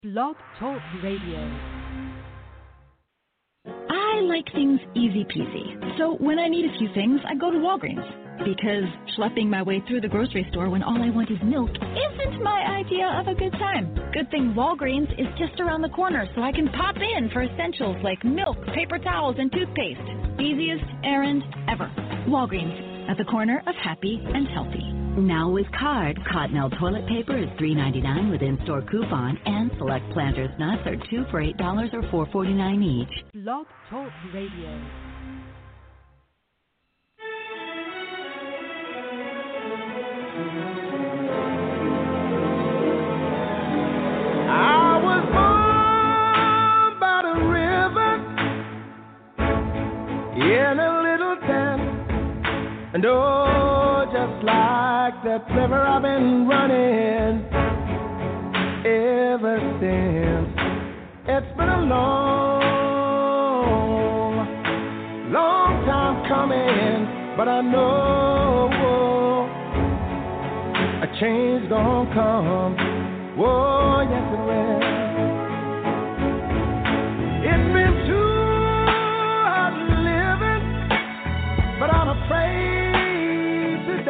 Blog Talk Radio. I like things easy peasy. So when I need a few things, I go to Walgreens. Because schlepping my way through the grocery store when all I want is milk isn't my idea of a good time. Good thing Walgreens is just around the corner, so I can pop in for essentials like milk, paper towels, and toothpaste. Easiest errand ever. Walgreens, at the corner of happy and healthy. Now with card, Cottonelle toilet paper is $3.99 with in-store coupon, and select Planters nuts are 2 for $8 or $4.49 each. Blog Talk Radio. I was born by the river in a little town, and oh, just like that river I've been running ever since. It's been a long time coming, but I know a change gonna come. Oh, yes it will. It's been too hard living, but I'm afraid to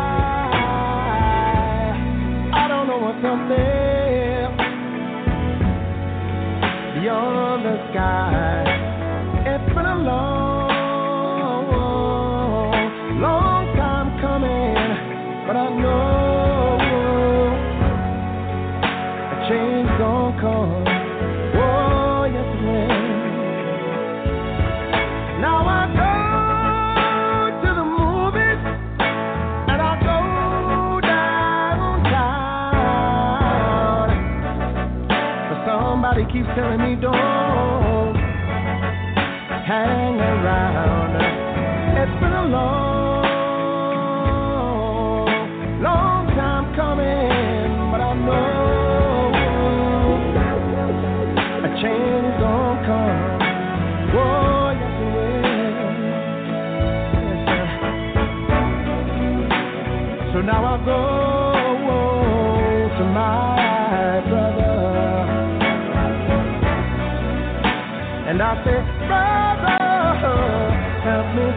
die. I don't know what's up there beyond the sky. It's been a long time coming, but I know change gon' come. Oh, yes it will. Now I go to the movies and I go downtown, but somebody keeps telling me don't hang around. It's been a long time coming, but I know change gon' come. Oh, yes it will. Yes, so now I go to my brother and I say, brother, help me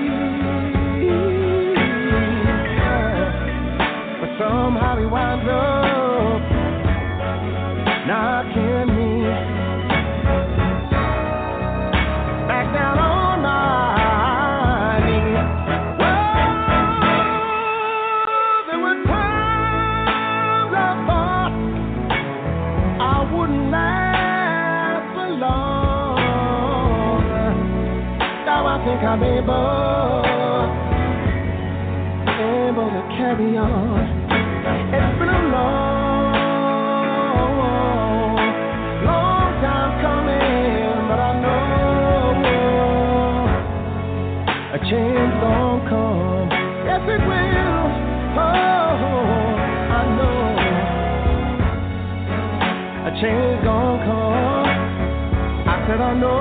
please. But somehow he winds up knocking me down on my knees. Well, there were times I thought I wouldn't last for long. Now I think I'm able to carry on. It's been a long time coming, but I know a change gon' come. Yes, it will. Oh, I know a change gon' come. I said I know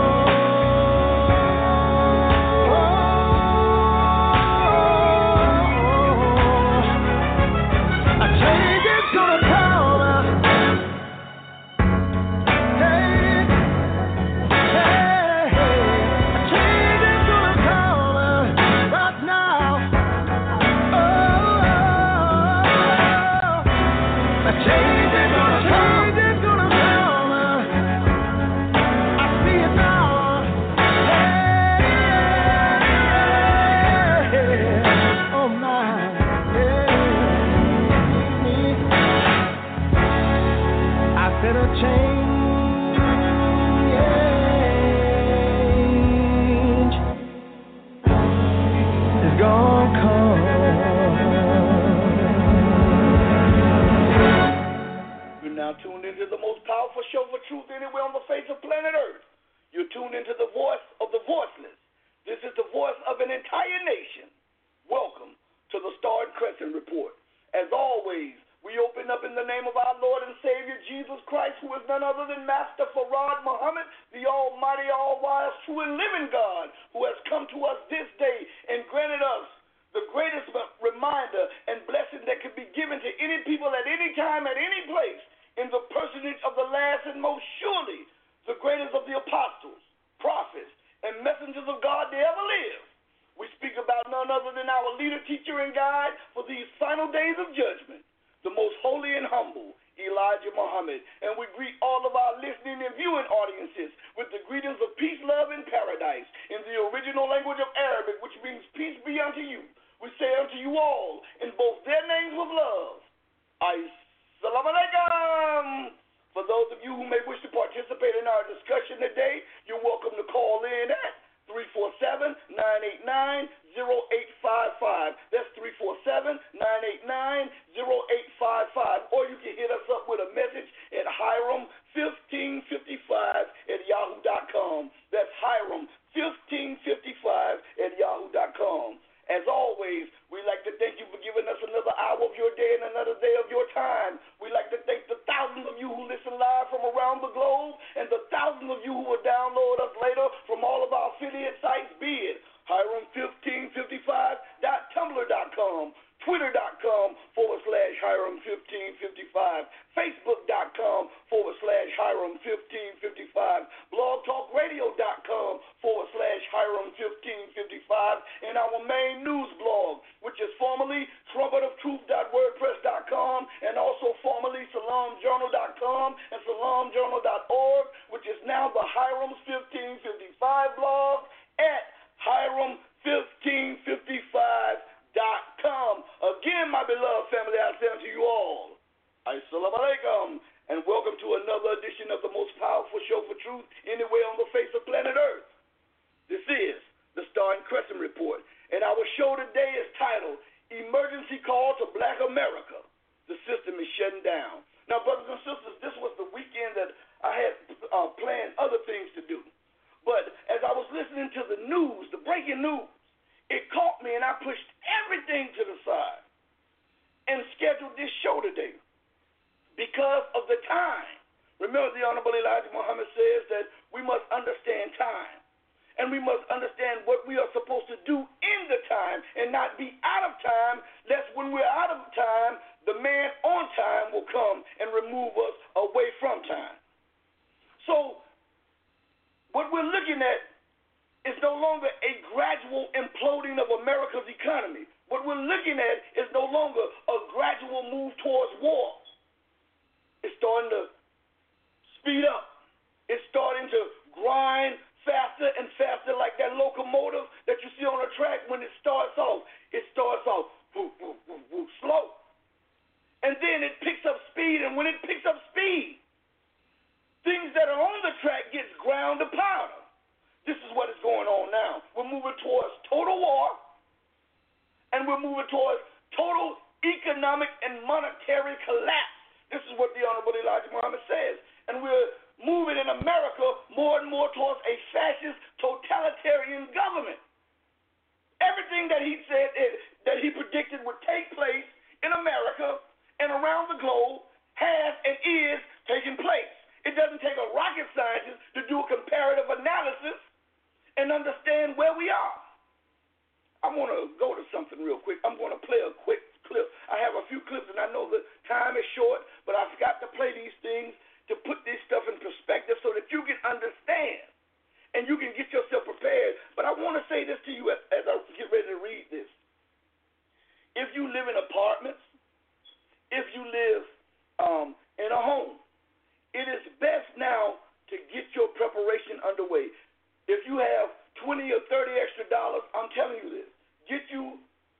a change is gonna come. True and living God, who has come to us this day and granted us the greatest reminder and blessing that could be given to any people at any time, at any place, in the personage of the last and most surely the greatest of the apostles, prophets, and messengers of God to ever live. We speak about none other than our leader, teacher, and guide for these final days of judgment, the most holy and humble, Elijah Muhammad. And we greet all of our listening and viewing audiences with the greetings of peace, love, and paradise in the original language of Arabic, which means peace be unto you. We say unto you all in both their names with love, Assalamu alaikum. For those of you who may wish to participate in our discussion today, you're welcome to call in at 347-989-0855. That's 347-989-0855. Or you can hit us up with a message at Hiram1555@yahoo.com. That's Hiram1555@yahoo.com. As always, we'd like to thank you for giving us another hour of your day and another day of your time. We'd like to thank the thousands of you who listen live from around the globe and the thousands of you who will download us later from all of our affiliate sites, be it Hiram1555.tumblr.com, Twitter.com/Hiram1555, Facebook.com/Hiram1555, BlogTalkRadio.com/Hiram1555, and our main news blog, which is formerly trumpetoftruth.wordpress.com and also formerly SalamJournal.com and SalamJournal.org, which is now the Hiram's 1555 blog at Hiram1555.com. Again, my beloved family, I say unto you all, Assalamu alaikum, and welcome to another edition of the most powerful show for truth anywhere on the face of planet Earth. This is the Star and Crescent Report, and our show today is titled Emergency Call to Black America. The system is shutting down. Now, brothers and sisters, this was the weekend that I had planned other things to do. But as I was listening to the news, the breaking news, it caught me, and I pushed everything to the side and scheduled this show today because of the time. Remember, the Honorable Elijah Muhammad says that we must understand time, and we must understand what we are supposed to do in the time and not be out of time, lest when we're out of time, the man on time will come and remove us away from time. So what we're looking at is no longer a gradual imploding of America's economy. What we're looking at is no longer a gradual move towards war. It's starting to speed up. It's starting to grind faster and faster, like that locomotive that you see on a track. When it starts off woo, woo, woo, woo, slow. And then it picks up speed, and when it picks up speed, things that are on the track gets ground to powder. This is what is going on now. We're moving towards total war, and we're moving towards total economic and monetary collapse. This is what the Honorable Elijah Muhammad says. And we're moving in America more and more towards a fascist, totalitarian government. Everything that he said, that he predicted would take place in America and around the globe has and is taking place. It doesn't take a rocket scientist to do a comparative analysis and understand where we are. I want to go to something real quick. I'm going to play a quick clip. I have a few clips, and I know the time is short, but I've got to play these things to put this stuff in perspective so that you can understand and you can get yourself prepared. But I want to say this to you as I get ready to read this. If you live in apartments, if you live in a home, it is best now to get your preparation underway. If you have $20 or $30 extra dollars, I'm telling you this, get you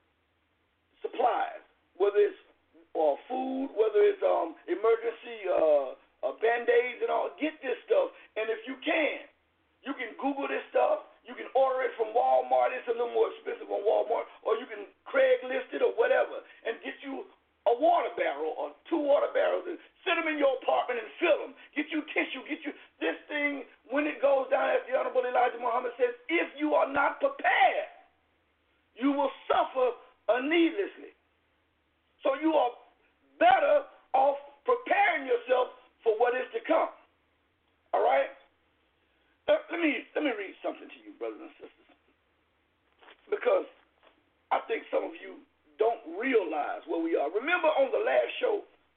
supplies, whether it's food, whether it's emergency Band-Aids and all. Get this stuff, and if you can Google this stuff. You can order it from Walmart. It's a little more expensive on Walmart, or you can Craigslist it or whatever, and get you a water barrel or 2 water barrels and sit them in your apartment and fill them. Get you tissue. Get you this thing. When it goes down, as the Honorable Elijah Muhammad says, if you are not prepared, you will suffer needlessly. So you are better off preparing yourself for what is to come. All right? Let me read something to you, brothers and sisters, because I think some of you don't realize where we are. Remember on the last show,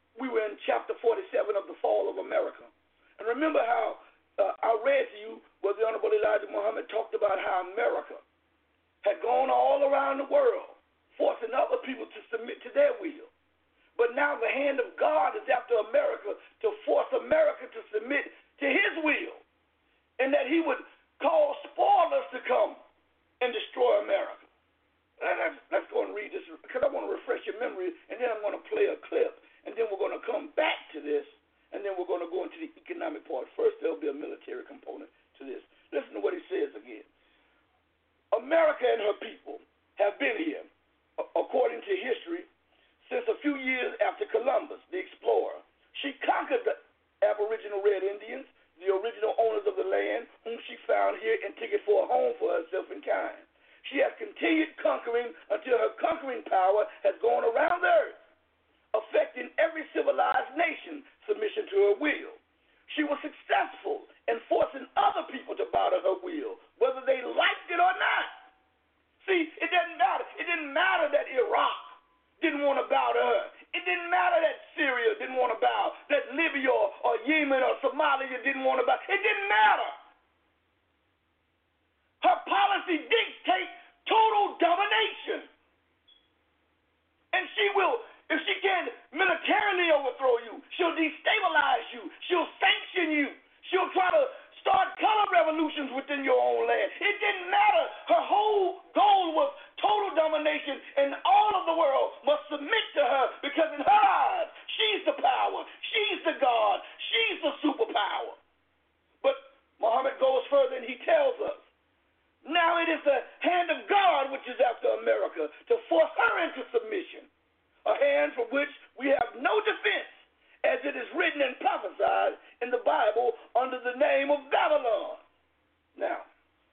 we were in chapter 47 of the Fall of America. And remember how I read to you where the Honorable Elijah Muhammad talked about how America had gone all around the world, forcing other people to submit to their will. But now the hand of God is after America to force America to submit to his will, and that he would cause spoilers to come and destroy America. Let's go and read this, because I want to refresh your memory, and then I'm going to play a clip, and then we're going to come back to this, and then we're going to go into the economic part. First, there'll be a military component to this. Listen to what he says again. America and her people have been here, according to history, since a few years after Columbus, the explorer. She conquered the Aboriginal Red Indians, the original owners of the land, whom she found here and took it for a home for herself and kind. She has continued conquering until her conquering power has gone around the earth, affecting every civilized nation submission to her will. She was successful in forcing other people to bow to her will, whether they liked it or not. See, it doesn't matter. It didn't matter that Iraq didn't want to bow to her. It didn't matter that Syria didn't want to bow, that Libya or Yemen or Somalia didn't want to bow. It didn't matter. Her policy dictates total domination. And she will, if she can militarily overthrow you, she'll destabilize you, she'll sanction you, she'll try to start color revolutions within your own land. It didn't matter. Her whole goal was total domination, and all of the world must submit to her, because in her eyes, she's the power, she's the God, she's the superpower. But Muhammad goes further and he tells us, now it is the hand of God which is after America to force her into submission, a hand from which we have no defense, as it is written and prophesied in the Bible under the name of Babylon. Now,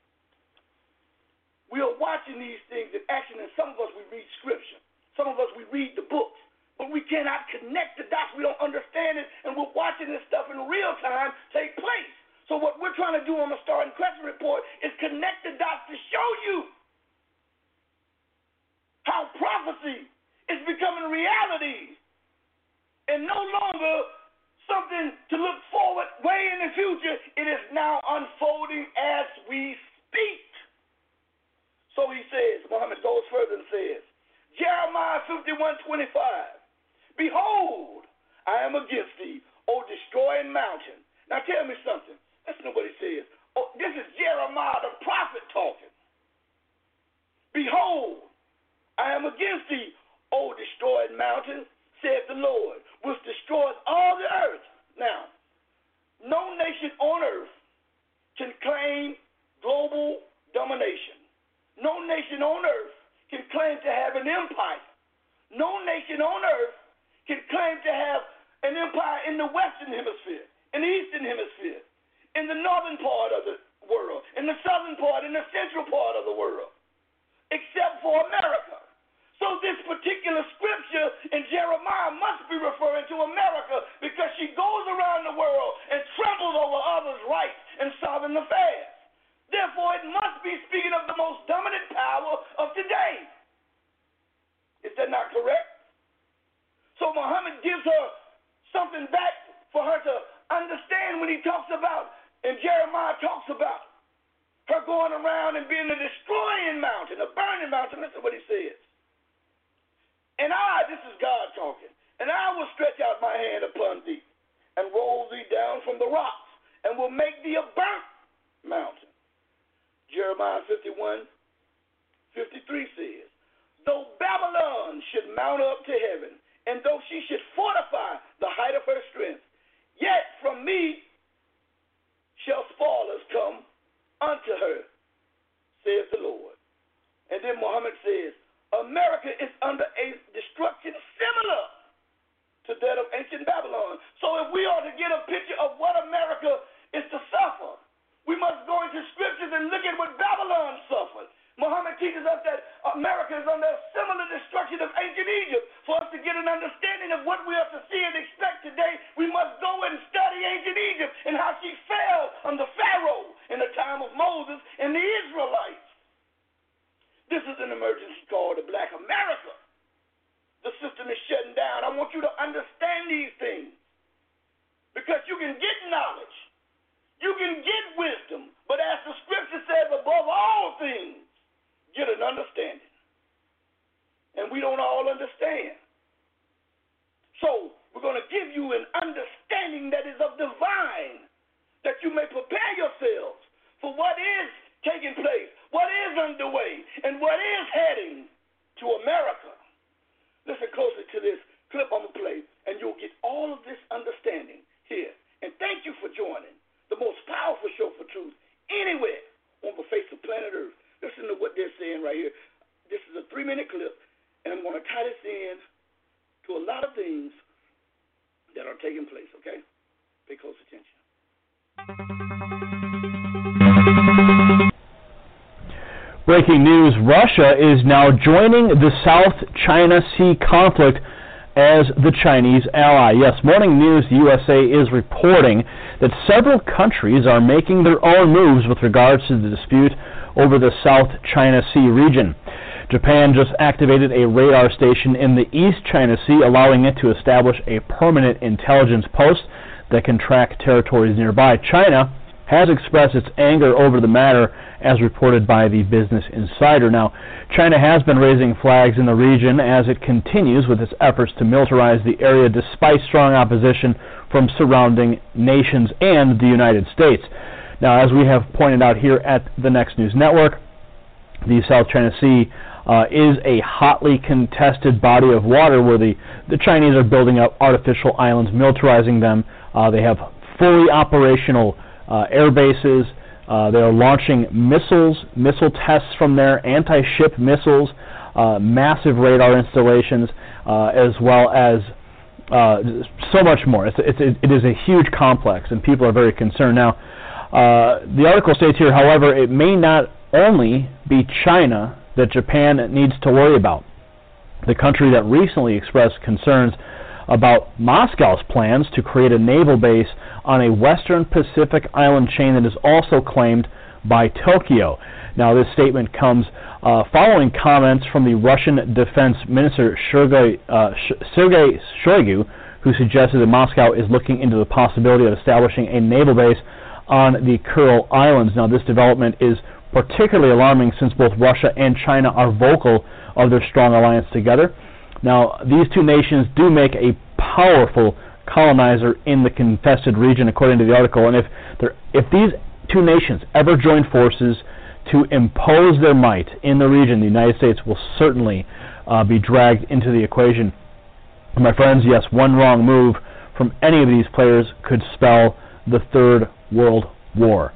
we are watching these things in action, and some of us, we read scripture. Some of us, we read the books, but we cannot connect the dots. We don't understand it, and we're watching this stuff in real time take place. So what we're trying to do on the Star and Crescent Report is connect the dots to show you how prophecy is becoming reality and no longer something to look forward way in the future. It is now unfolding as we speak. So he says, Muhammad goes further and says, Jeremiah 51:25, behold, I am against thee, O destroying mountain. Now tell me something. That's not what he says. Oh, this is Jeremiah the prophet talking. Behold, I am against thee, O destroyed mountain, saith the Lord, which destroys all the earth. Now, no nation on earth can claim global domination. No nation on earth can claim to have an empire. No nation on earth can claim to have an empire in the Western Hemisphere, in the Eastern Hemisphere, in the northern part of the world, in the southern part, in the central part of the world, except for America. So this particular scripture in Jeremiah must be referring to America, because she goes around the world and tramples over others' rights and sovereign affairs. Therefore, it must be speaking of the most dominant power of today. Is that not correct? So Muhammad gives her something back for her to understand when he talks about, and Jeremiah talks about her going around and being a destroying mountain, a burning mountain. Listen to what he says. And I, this is God talking, and I will stretch out my hand upon thee and roll thee down from the rocks and will make thee a burnt mountain. Jeremiah 51:53 says, though Babylon should mount up to heaven, and though she should fortify the height of her strength, yet from me shall spoilers come unto her, saith the Lord. And then Muhammad says, America is under a destruction similar to that of ancient Babylon. So if we are to get a picture of what America is to suffer, we must go into scriptures and look at what Babylon suffered. Muhammad teaches us that America is under a similar destruction of ancient Egypt. For us to get an understanding of what we are to see and expect today, we must go and study ancient Egypt and how she fell under Pharaoh in the time of Moses and the Israelites. This is an emergency called the Black America. the system is shutting down. I want you to understand these things because you can get knowledge. You can get wisdom. But as the scripture says, above all things, get an understanding. And we don't all understand. So we're going to give you an understanding that is of divine, that you may prepare yourselves for what is taking place, what is underway, and what is heading to America. Listen closely to this clip I'm going to play, and you'll get all of this understanding here. And thank you for joining the most powerful show for truth anywhere on the face of planet Earth. Listen to what they're saying right here. This is a 3-minute clip, and I'm going to tie this in to a lot of things that are taking place, okay? Pay close attention. Breaking news, Russia is now joining the South China Sea conflict as the Chinese ally. Yes, Morning News USA is reporting that several countries are making their own moves with regards to the dispute over the South China Sea region. Japan just activated a radar station in the East China Sea, allowing it to establish a permanent intelligence post that can track territories nearby. China has expressed its anger over the matter, as reported by the Business Insider. Now, China has been raising flags in the region as it continues with its efforts to militarize the area despite strong opposition from surrounding nations and the United States. Now, as we have pointed out here at the Next News Network, the South China Sea is a hotly contested body of water where the Chinese are building up artificial islands, militarizing them. They have fully operational air bases. They are launching missile tests from there, anti-ship missiles, massive radar installations, as well as so much more. It is a huge complex, and people are very concerned. Now, the article states here, however, it may not only be China that Japan needs to worry about. The country that recently expressed concerns about Moscow's plans to create a naval base on a western Pacific island chain that is also claimed by Tokyo. Now, this statement comes following comments from the Russian Defense Minister Sergei Shoigu, who suggested that Moscow is looking into the possibility of establishing a naval base on the Kuril Islands. Now, this development is particularly alarming since both Russia and China are vocal of their strong alliance together. Now, these two nations do make a powerful colonizer in the contested region, according to the article. And if these two nations ever join forces to impose their might in the region, the United States will certainly be dragged into the equation. And my friends, yes, one wrong move from any of these players could spell the Third World War.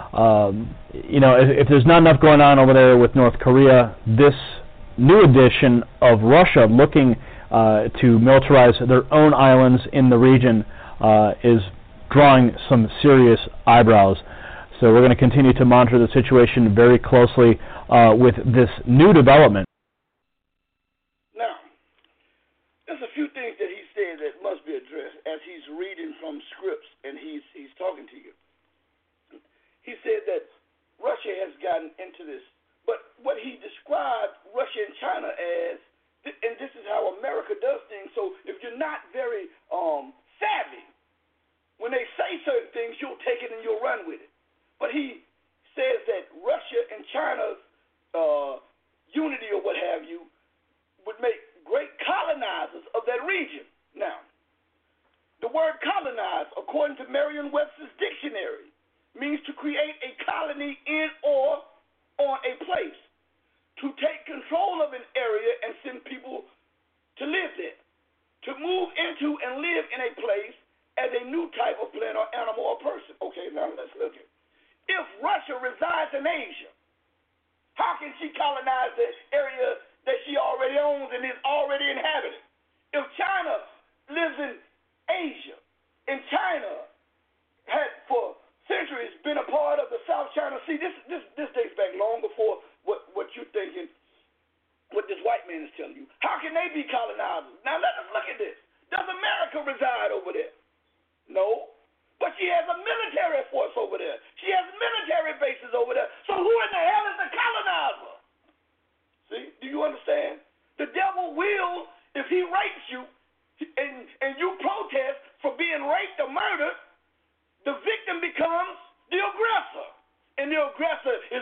If there's not enough going on over there with North Korea, this new addition of Russia looking to militarize their own islands in the region is drawing some serious eyebrows. So we're going to continue to monitor the situation very closely with this new development. Now, there's a few things that he said that must be addressed as he's reading from scripts and he's talking to you. He said that Russia has gotten into this, but what he described Russia and China as, and this is how America does things, so if you're not very savvy, when they say certain things, you'll take it and you'll run with it. But he says that Russia and China's unity or what have you would make great colonizers of that region. Now, the word colonize, according to Merriam-Webster's dictionary, means to create a colony in or on a place, to take control of an area and send people to live there, to move into and live in a place as a new type of plant or animal or person. Okay, now let's look at it. If Russia resides in Asia, how can she colonize the area that she already owns and is already inhabited? If China lives in Asia, and China had for centuries been a part of the South China Sea. This dates back long before what you're thinking, what this white man is telling you. How can they be colonizers? Now let us look at this. Does America reside over there? No. But she has a military force over there. She has military bases over there. So who in the hell is the colonizer? See? Do you understand? The devil will, if he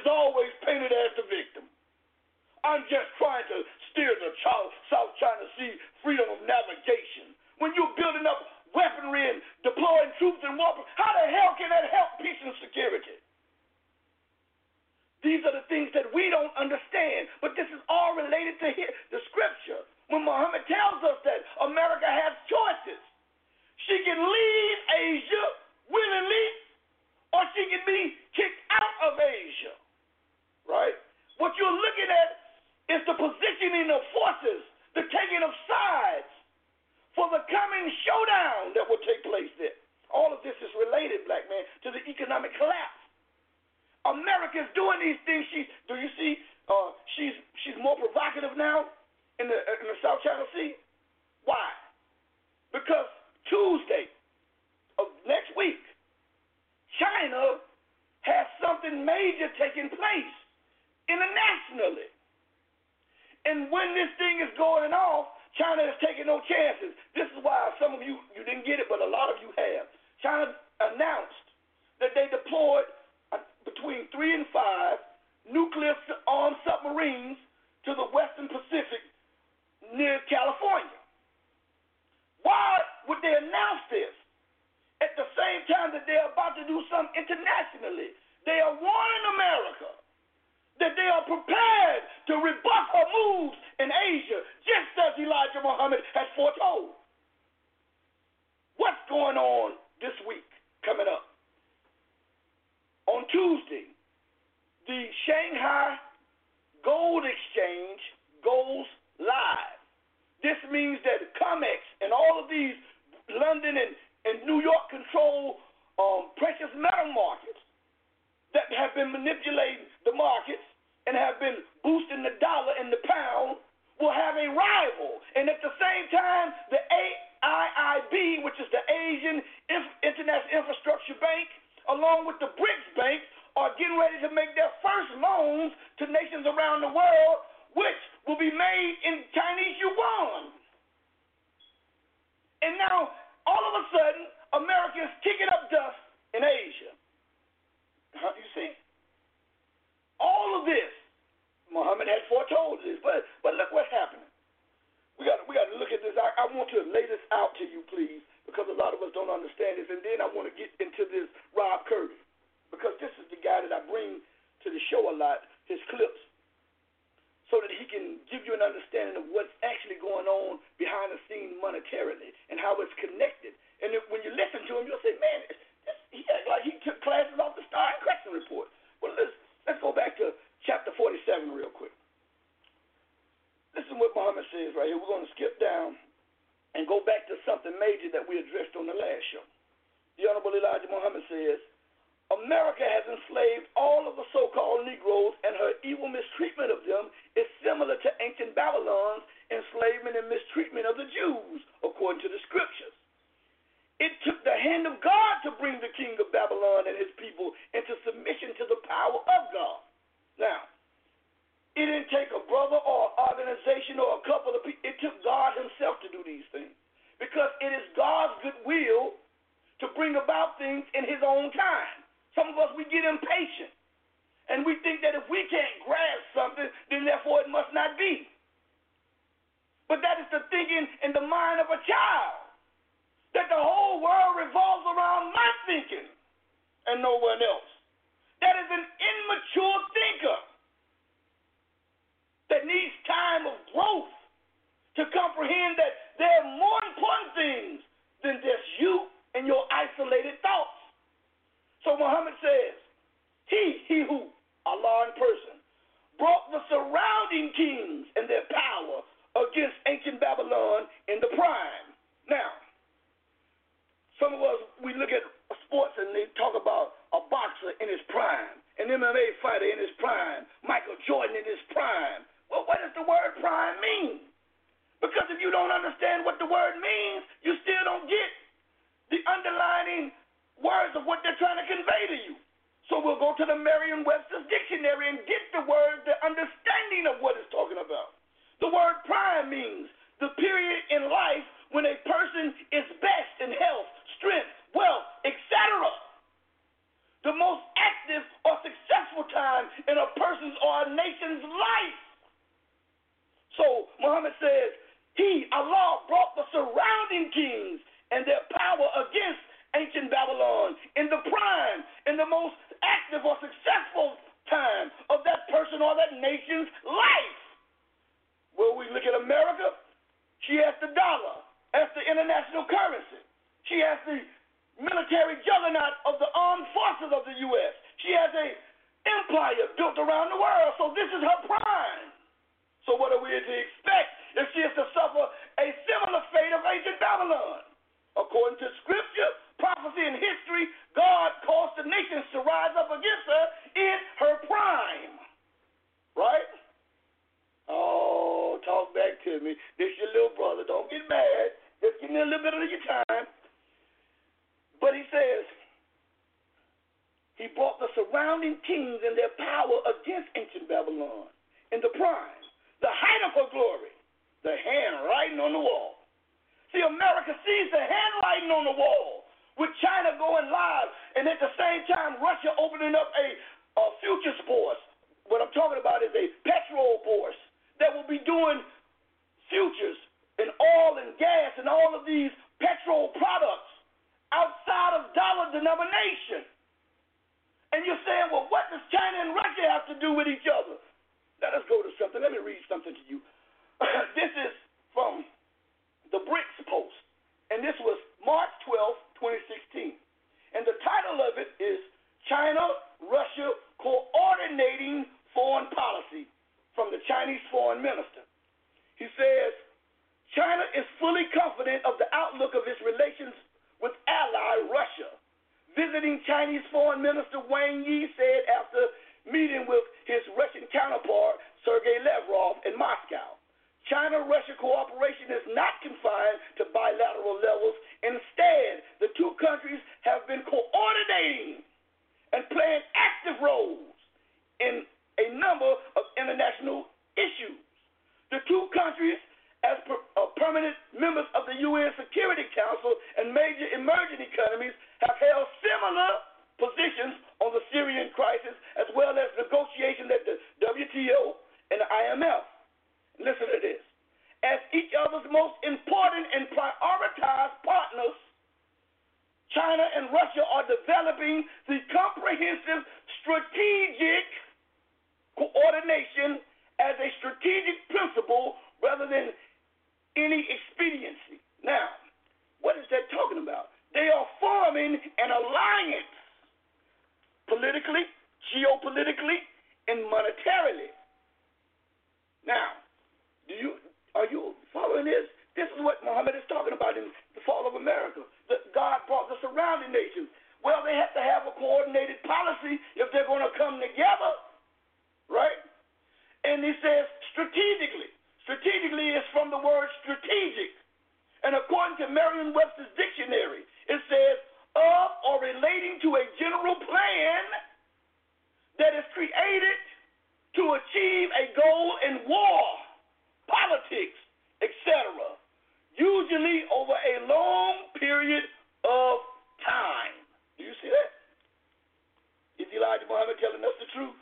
is always painted as the victim. I'm just trying to steer the South China Sea freedom of navigation. When you're building up weaponry and deploying troops and weapons, how the hell can that help peace and security? These are the things that we don't understand, but this is all related to the scripture. When Muhammad tells us that America has choices, she can leave Asia willingly, or she can be kicked out of Asia, right? What you're looking at is the positioning of forces, the taking of sides for the coming showdown that will take place there. All of this is related, black man, to the economic collapse. America's doing these things. Do you see? She's more provocative now in the South China Sea. Why? Because Tuesday of next week, China has something major taking place internationally. And when this thing is going off, China is taking no chances. This is why some of you didn't get it, but a lot of you have. China announced that they deployed between 3 and 5 nuclear-armed submarines to the Western Pacific near California. Why would they announce this at the same time that they're about to do something internationally? They are warning America that they are prepared to rebuff her moves in Asia, just as Elijah Muhammad has foretold. What's going on this week coming up? On Tuesday, the Shanghai Gold Exchange goes live. This means that COMEX and all of these London and New York control precious metal markets that have been manipulating the markets and have been boosting the dollar and the pound will have a rival. And at the same time, the AIIB, which is the Asian International Infrastructure Bank, along with the BRICS Bank, are getting ready to make their first loans to nations around the world, which will be made in Chinese yuan. And now, all of a sudden, America is kicking up dust in Asia. You see? All of this, Muhammad had foretold this, but look what's happening. We got to look at this. I want to lay this out to you, please, because a lot of us don't understand this. And then I want to get into this Rob Curry, because this is the guy that I bring to the show a lot, his clips, so that he can give you an understanding of what's actually going on behind the scenes monetarily and how it's connected. And when you listen to him, you'll say, man, he act like he took classes off the Star and Crescent Report. Well, let's go back to chapter 47 real quick. Listen what Muhammad says right here. We're going to skip down and go back to something major that we addressed on the last show. The Honorable Elijah Muhammad says, America has enslaved all of the so-called Negroes, and her evil mistreatment of them is similar to ancient Babylon's enslavement and mistreatment of the Jews, according to the scriptures. It took the hand of God to bring the king of Babylon and his people into submission to the power of God. Now, it didn't take a brother or organization or a couple of people. It took God himself to do these things, because it is God's good will to bring about things in his own time. Some of us, we get impatient, and we think that if we can't grasp something, then therefore it must not be. But that is the thinking in the mind of a child, that the whole world revolves around my thinking and no one else. That is an immature thinker that needs time of growth to comprehend that there are more important things than just you and your isolated thoughts. So Muhammad says, he who, Allah in person, brought the surrounding kings and their power against ancient Babylon in the prime. Now, some of us, we look at sports and they talk about a boxer in his prime, an MMA fighter in his prime, Michael Jordan in his prime. Well, what does the word prime mean? Because if you don't understand what the word means, you still don't get the underlining words of what they're trying to convey to you. So we'll go to the Merriam-Webster's dictionary and get the word, the understanding of what it's talking about. The word prime means the period in life when a person is best in health, strength, wealth, etc. The most active or successful time in a person's or a nation's life. So Muhammad says, Allah, brought the surrounding kings and their power against ancient Babylon in the prime, in the most active or successful time of that person or that nation's life. Well, we look at America, she has the dollar as the international currency. She has the military juggernaut of the armed forces of the U.S. She has an empire built around the world, so this is her prime. So what are we to expect if she is to suffer a similar fate of ancient Babylon? According to scripture, prophecy, and history, God caused the nations to rise up against her in her prime. Right? Oh, talk back to me. This your little brother. Don't get mad. Just give me a little bit of your time. But he says, he brought the surrounding kings and their power against ancient Babylon in the prime, the height of her glory, the handwriting on the wall. See, America sees the handwriting on the wall with China going live, and at the same time, Russia opening up a futures bourse. What I'm talking about is a petrol bourse that will be doing futures in oil and gas and all of these petrol products outside of dollar denomination. And you're saying, well, what does China and Russia have to do with each other? Let us go to something. Let me read something to you. This is from the BRICS Post, and this was March 12, 2016. And the title of it is China, Russia Coordinating Foreign Policy from the Chinese Foreign Minister. He says, China is fully confident of the outlook of its relations with ally Russia. Visiting Chinese Foreign Minister Wang Yi said after meeting with his Russian counterpart, Sergei Lavrov, in Moscow. China-Russia cooperation is not confined to bilateral levels. Instead, the two countries have been coordinating and playing active roles in a number of international issues. The two countries, as permanent members of the UN Security Council and major emerging economies, have held similar positions on the Syrian crisis, as well as negotiations at the WTO and the IMF. Listen to this. As each other's most important and prioritized partners, China and Russia are developing the comprehensive strategic coordination as a strategic principle rather than any expediency. Now, what is that talking about? They are forming an alliance politically, geopolitically, and monetarily. Now, are you following this? This is what Muhammad is talking about in the fall of America. That God brought the surrounding nations. Well, they have to have a coordinated policy if they're going to come together, right? And he says strategically. Strategically is from the word strategic. And according to Merriam-Webster's dictionary, it says of or relating to a general plan that is created to achieve a goal in war, politics, etc., usually over a long period of time. Do you see that? Is Elijah Muhammad telling us the truth?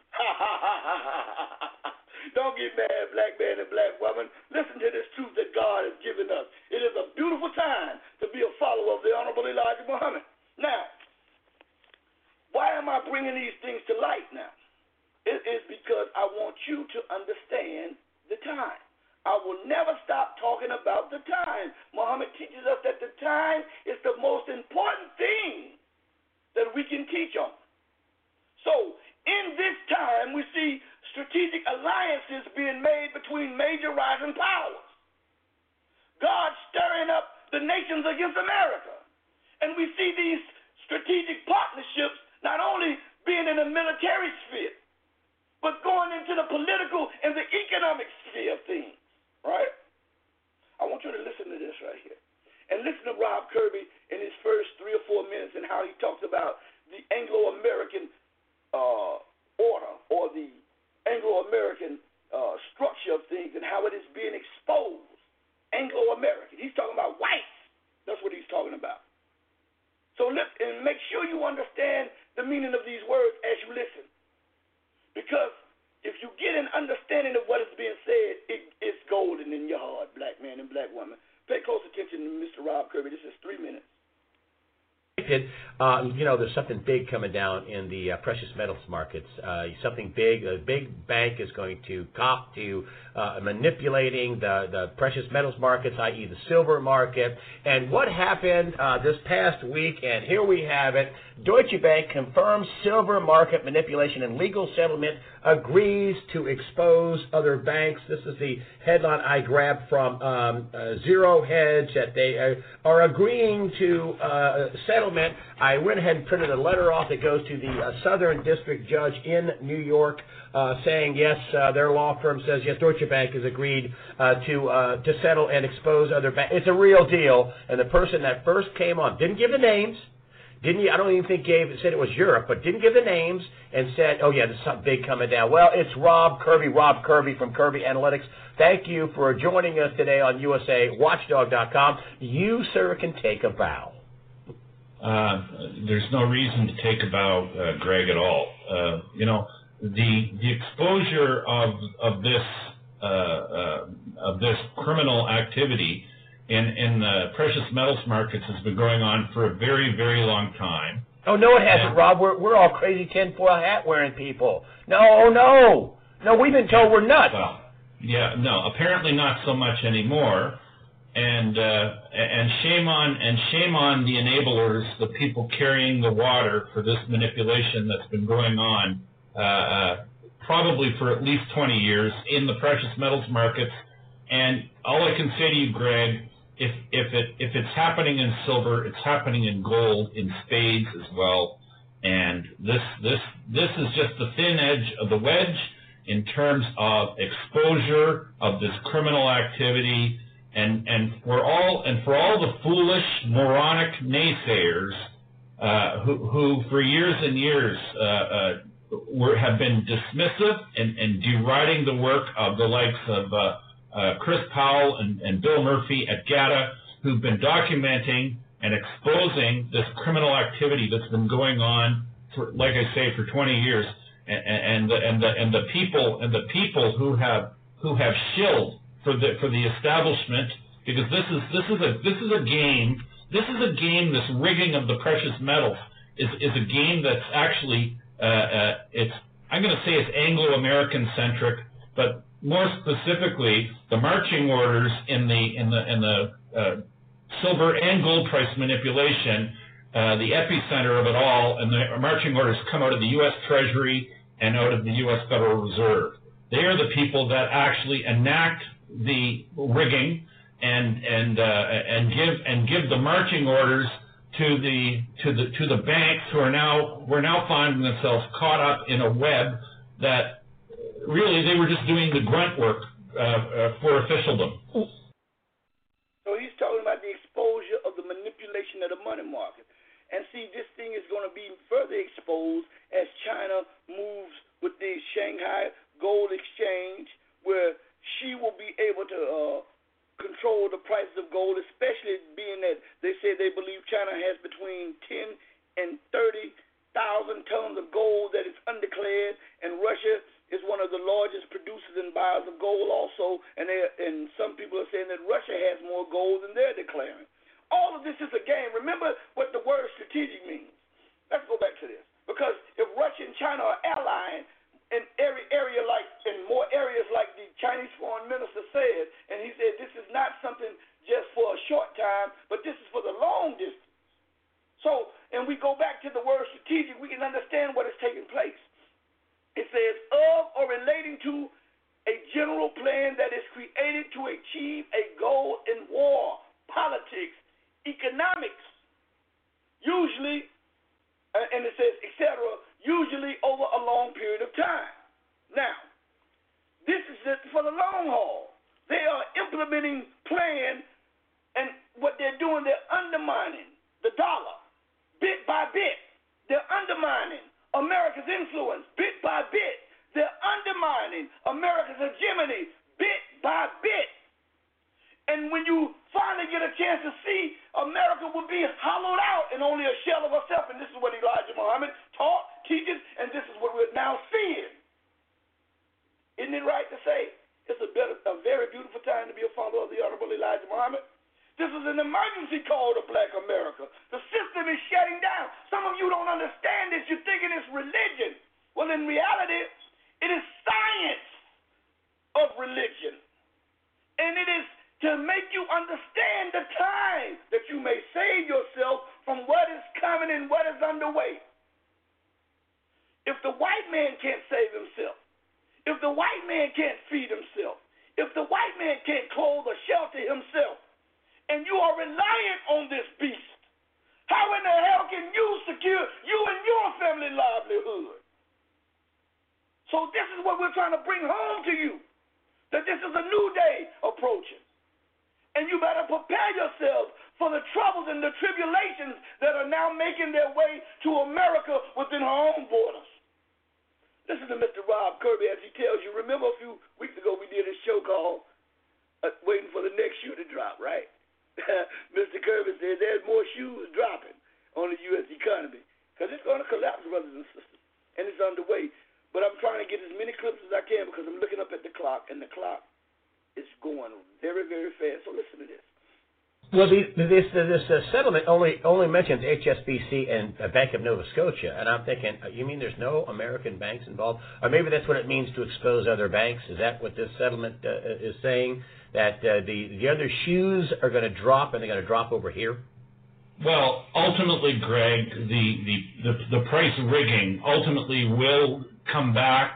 Don't get mad, black man and black woman. Listen to this truth that God has given us. It is a beautiful time to be a follower of the Honorable Elijah Muhammad. Now, why am I bringing these things to light now? It is because I want you to understand the time. I will never stop talking about the time. Muhammad teaches us that the time is the most important thing that we can teach on. So, in this time, we see strategic alliances being made between major rising powers. God stirring up the nations against America. And we see these strategic partnerships not only being in the military sphere, but going into the political and the economic sphere of things, right? I want you to listen to this right here. And listen to Rob Kirby in his first 3 or 4 minutes and how he talks about the Anglo-American order or the Anglo-American structure of things and how it is being exposed. Anglo-American. He's talking about whites. That's what he's talking about. So and make sure you understand the meaning of these words as you listen. Mr. Rob Kirby. This is 3 minutes. There's something big coming down in the precious metals markets. Something big. A big bank is going to cop to manipulating the precious metals markets, i.e. the silver market. And what happened this past week, and here we have it, Deutsche Bank confirms silver market manipulation and legal settlement, agrees to expose other banks. This is the headline I grabbed from Zero Hedge, that they are agreeing to settlement. I went ahead and printed a letter off that goes to the Southern District Judge in New York, saying yes, their law firm says yes, Deutsche Bank has agreed to settle and expose other banks. It's a real deal, and the person that first came on didn't give the names. I don't even think said it was Europe, but didn't give the names and said, oh, yeah, there's something big coming down. Well, it's Rob Kirby from Kirby Analytics. Thank you for joining us today on USAWatchdog.com. You, sir, can take a bow. There's no reason to take a bow, Greg, at all. The exposure of this criminal activity in the precious metals markets has been going on for a very, very long time. Oh, no, it hasn't, Rob. We're all crazy tinfoil hat wearing people. No, we've been told we're nuts. Well, yeah, no, apparently not so much anymore. And shame on the enablers, the people carrying the water for this manipulation that's been going on probably for at least 20 years in the precious metals markets. And all I can say to you, Greg, if it's happening in silver, it's happening in gold, in spades as well. And this is just the thin edge of the wedge in terms of exposure of this criminal activity. And for all the foolish, moronic naysayers who for years and years have been dismissive and deriding the work of the likes of Chris Powell and Bill Murphy at GATA, who've been documenting and exposing this criminal activity that's been going on for, like I say, for 20 years, and the people who have shilled for the establishment, because this is a game. This rigging of the precious metals is a game that's actually I'm going to say it's Anglo-American centric, but more specifically, the marching orders in the silver and gold price manipulation, the epicenter of it all, and the marching orders come out of the U.S. Treasury and out of the U.S. Federal Reserve. They are the people that actually enact the rigging and give the marching orders to the banks who are now finding themselves caught up in a web that really they were just doing the grunt work for officialdom. So he's talking about the exposure of the manipulation of the money market. And see, this thing is going to be further exposed as China moves with the Shanghai Gold Exchange, where she will be able to control the prices of gold, especially being that they say they believe China has between 10 and 30,000 tons of gold that is undeclared, and Russia is one of the largest producers and buyers of gold also, and some people are saying that Russia has more gold than they're declaring. All of this is a game. Remember what the word strategic means. Let's go back to this. Because if Russia and China are allying in every area, like in more areas like the Chinese foreign minister said, and he said this is not something just for a short time, but this is for the long distance. So, and we go back to the word strategic, we can understand what is taking place. It says, of or relating to a general plan that is created to achieve a goal in war, politics, economics, usually, and it says, etc., usually over a long period of time. Now, this is for the long haul. They are implementing plan, and what they're doing, they're undermining the dollar bit by bit. They're undermining America's influence bit by bit. They're undermining America's hegemony bit by bit. And when you finally get a chance to see, America will be hollowed out and only a shell of herself. And this is what Elijah Muhammad taught, teaches, and this is what we're now seeing. Isn't it right to say it's a very beautiful time to be a follower of the Honorable Elijah Muhammad? This is an emergency call to Black America. The system is shutting down. Some of you don't understand this. You're thinking it's religion. Well, in reality, it is science of religion. And it is to make you understand the time that you may save yourself from what is coming and what is underway. If the white man can't save himself, if the white man can't feed himself, if the white man can't clothe or shelter himself, and you are reliant on this beast, how in the hell can you secure you and your family livelihood? So this is what we're trying to bring home to you, that this is a new day approaching. And you better prepare yourselves for the troubles and the tribulations that are now making their way to America within her own borders. Listen to Mr. Rob Kirby as he tells you. Remember a few weeks ago we did a show called Waiting for the Next Shoe to Drop, right? Mr. Kirby said there's more shoes dropping on the U.S. economy because it's going to collapse, brothers and sisters, and it's underway. But I'm trying to get as many clips as I can because I'm looking up at the clock, and the clock is going very, very fast. So listen to this. Well, this settlement only mentions HSBC and Bank of Nova Scotia, and I'm thinking, you mean there's no American banks involved? Or maybe that's what it means to expose other banks? Is that what this settlement is saying? That the other shoes are going to drop, and they're going to drop over here? Well, ultimately, Greg, the price rigging ultimately will come back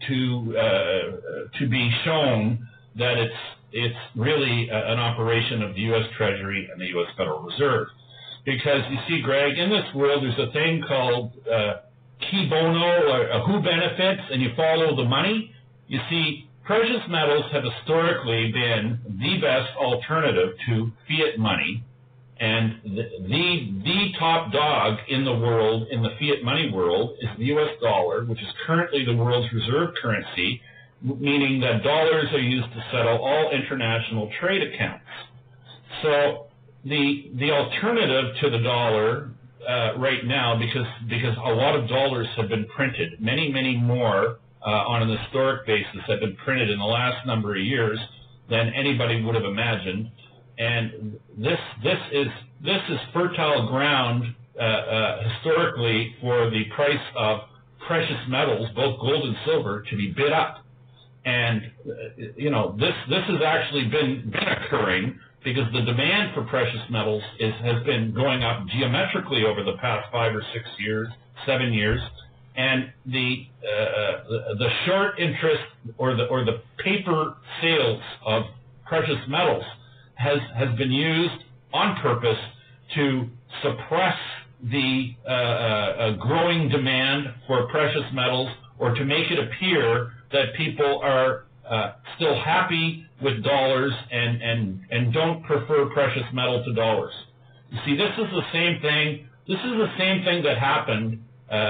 to be shown that it's really an operation of the U.S. Treasury and the U.S. Federal Reserve. Because, you see, Greg, in this world there's a thing called qui bono, or who benefits, and you follow the money. You see, precious metals have historically been the best alternative to fiat money, and the top dog in the world, in the fiat money world, is the U.S. dollar, which is currently the world's reserve currency, meaning that dollars are used to settle all international trade accounts. So the alternative to the dollar right now, because a lot of dollars have been printed, many more on an historic basis have been printed in the last number of years than anybody would have imagined, and this is fertile ground historically for the price of precious metals, both gold and silver, to be bid up. And, this has actually been occurring because the demand for precious metals has been going up geometrically over the past 5 or 6 years, 7 years. And the short interest or the paper sales of precious metals has been used on purpose to suppress the growing demand for precious metals, or to make it appear that people are still happy with dollars and don't prefer precious metal to dollars. You see, this is the same thing. This is the same thing that happened.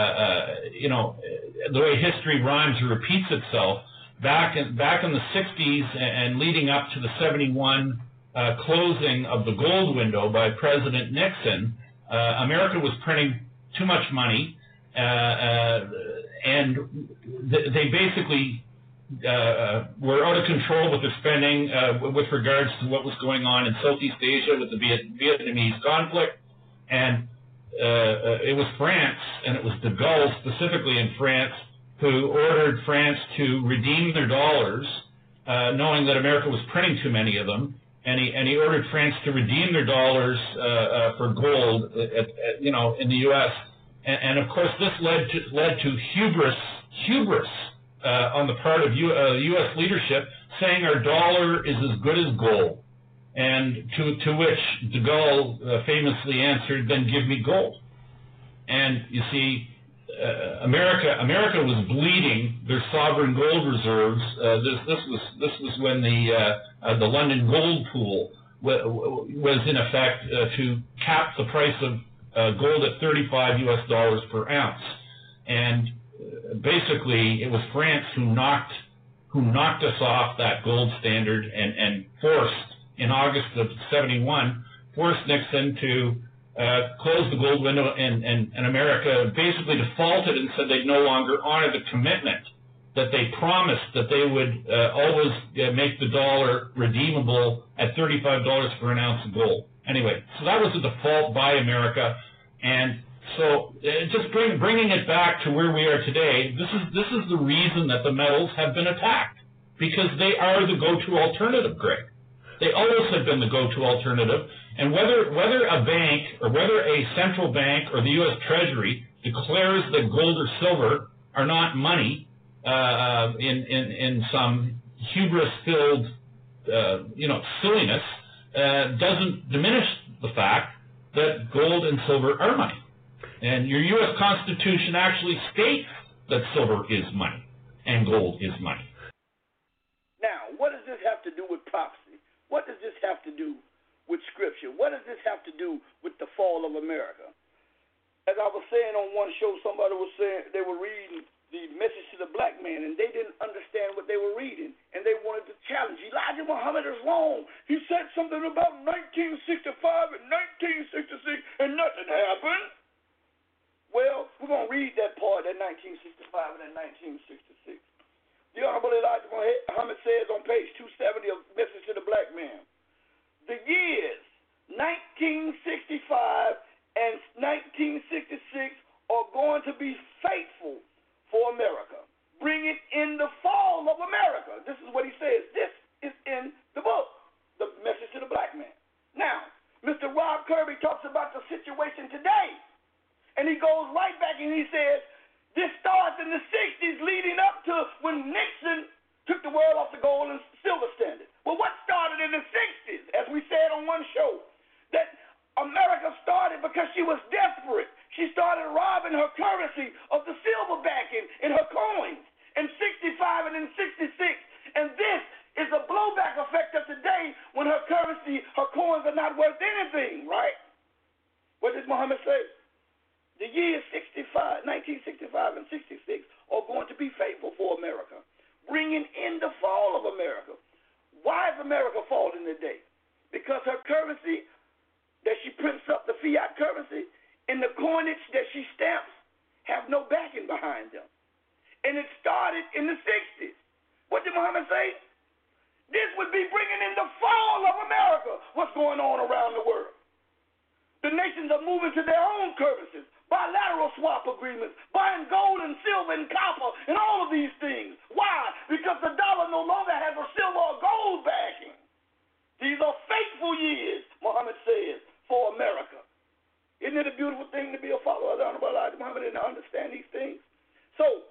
The way history rhymes or repeats itself. Back in the 60s and leading up to the 71 closing of the gold window by President Nixon, America was printing too much money. And they basically were out of control with their spending with regards to what was going on in Southeast Asia with the Vietnamese conflict. And it was France, and it was de Gaulle specifically in France, who ordered France to redeem their dollars, knowing that America was printing too many of them. And he ordered France to redeem their dollars for gold, in the U.S. And of course, this led to hubris on the part of U.S. leadership, saying our dollar is as good as gold. And to which de Gaulle famously answered, "Then give me gold." And you see, America was bleeding their sovereign gold reserves. This was when the London Gold Pool was in effect to cap the price of gold at $35 per ounce, and basically it was France who knocked us off that gold standard and forced, in August of '71, forced Nixon to close the gold window, and America basically defaulted and said they'd no longer honor the commitment that they promised that they would always make the dollar redeemable at $35 for an ounce of gold. Anyway, so that was a default by America, and so just bringing it back to where we are today, this is the reason that the metals have been attacked, because they are the go-to alternative, Greg. They always have been the go-to alternative, and whether a bank or whether a central bank or the U.S. Treasury declares that gold or silver are not money in some hubris-filled silliness, doesn't diminish the fact that gold and silver are money. And your U.S. Constitution actually states that silver is money and gold is money. Now, what does this have to do with prophecy? What does this have to do with Scripture? What does this have to do with the fall of America? As I was saying on one show, somebody was saying they were reading the Message to the Black Man, and they didn't understand what they were reading, and they wanted to challenge. Elijah Muhammad is wrong. He said something about 1965 and 1966, and nothing happened. Well, we're going to read that part, that 1965 and that 1966. The Honorable Elijah Muhammad says on page 270 of Message to the Black Man, the years 1965 and 1966 are going to be faithful for America, bringing in the fall of America. This is what he says. This is in the book, The Message to the Black Man. Now, Mr. Rob Kirby talks about the situation today, and he goes right back and he says, this starts in the 60s leading up to when Nixon took the world off the gold and silver standard. Well, what started in the 60s, as we said on one show, that America started because she was desperate. She started robbing her currency of the silver backing in her coins in 65 and in 66. And this is a blowback effect of today when her currency, her coins are not worth anything, right? What did Muhammad say? The years 1965 and 66 are going to be faithful for America, bringing in the fall of America. Why is America falling today? Because her currency that she prints up, the fiat currency, and the coinage that she stamps have no backing behind them. And it started in the 60s. What did Muhammad say? This would be bringing in the fall of America. What's going on around the world? The nations are moving to their own currencies, bilateral swap agreements, buying gold and silver and copper and all of these things. Why? Because the dollar no longer has a silver or gold backing. These are fateful years, Muhammad says, for America. Isn't it a beautiful thing to be a follower of the Honorable Elijah Muhammad and to understand these things? So,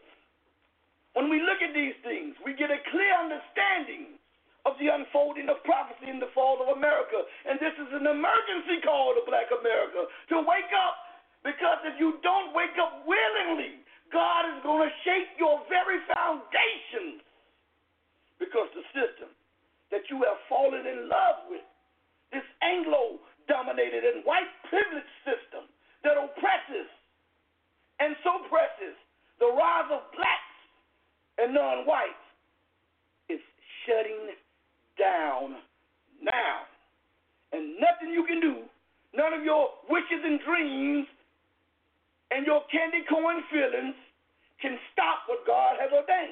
when we look at these things, we get a clear understanding of the unfolding of prophecy in the fall of America. And this is an emergency call to Black America to wake up, because if you don't wake up willingly, God is going to shake your very foundations, because the system that you have fallen in love with, this Anglo-dominated and white privilege system that oppresses and suppresses the rise of blacks and non-whites, is shutting down now. And nothing you can do, none of your wishes and dreams and your candy corn feelings can stop what God has ordained.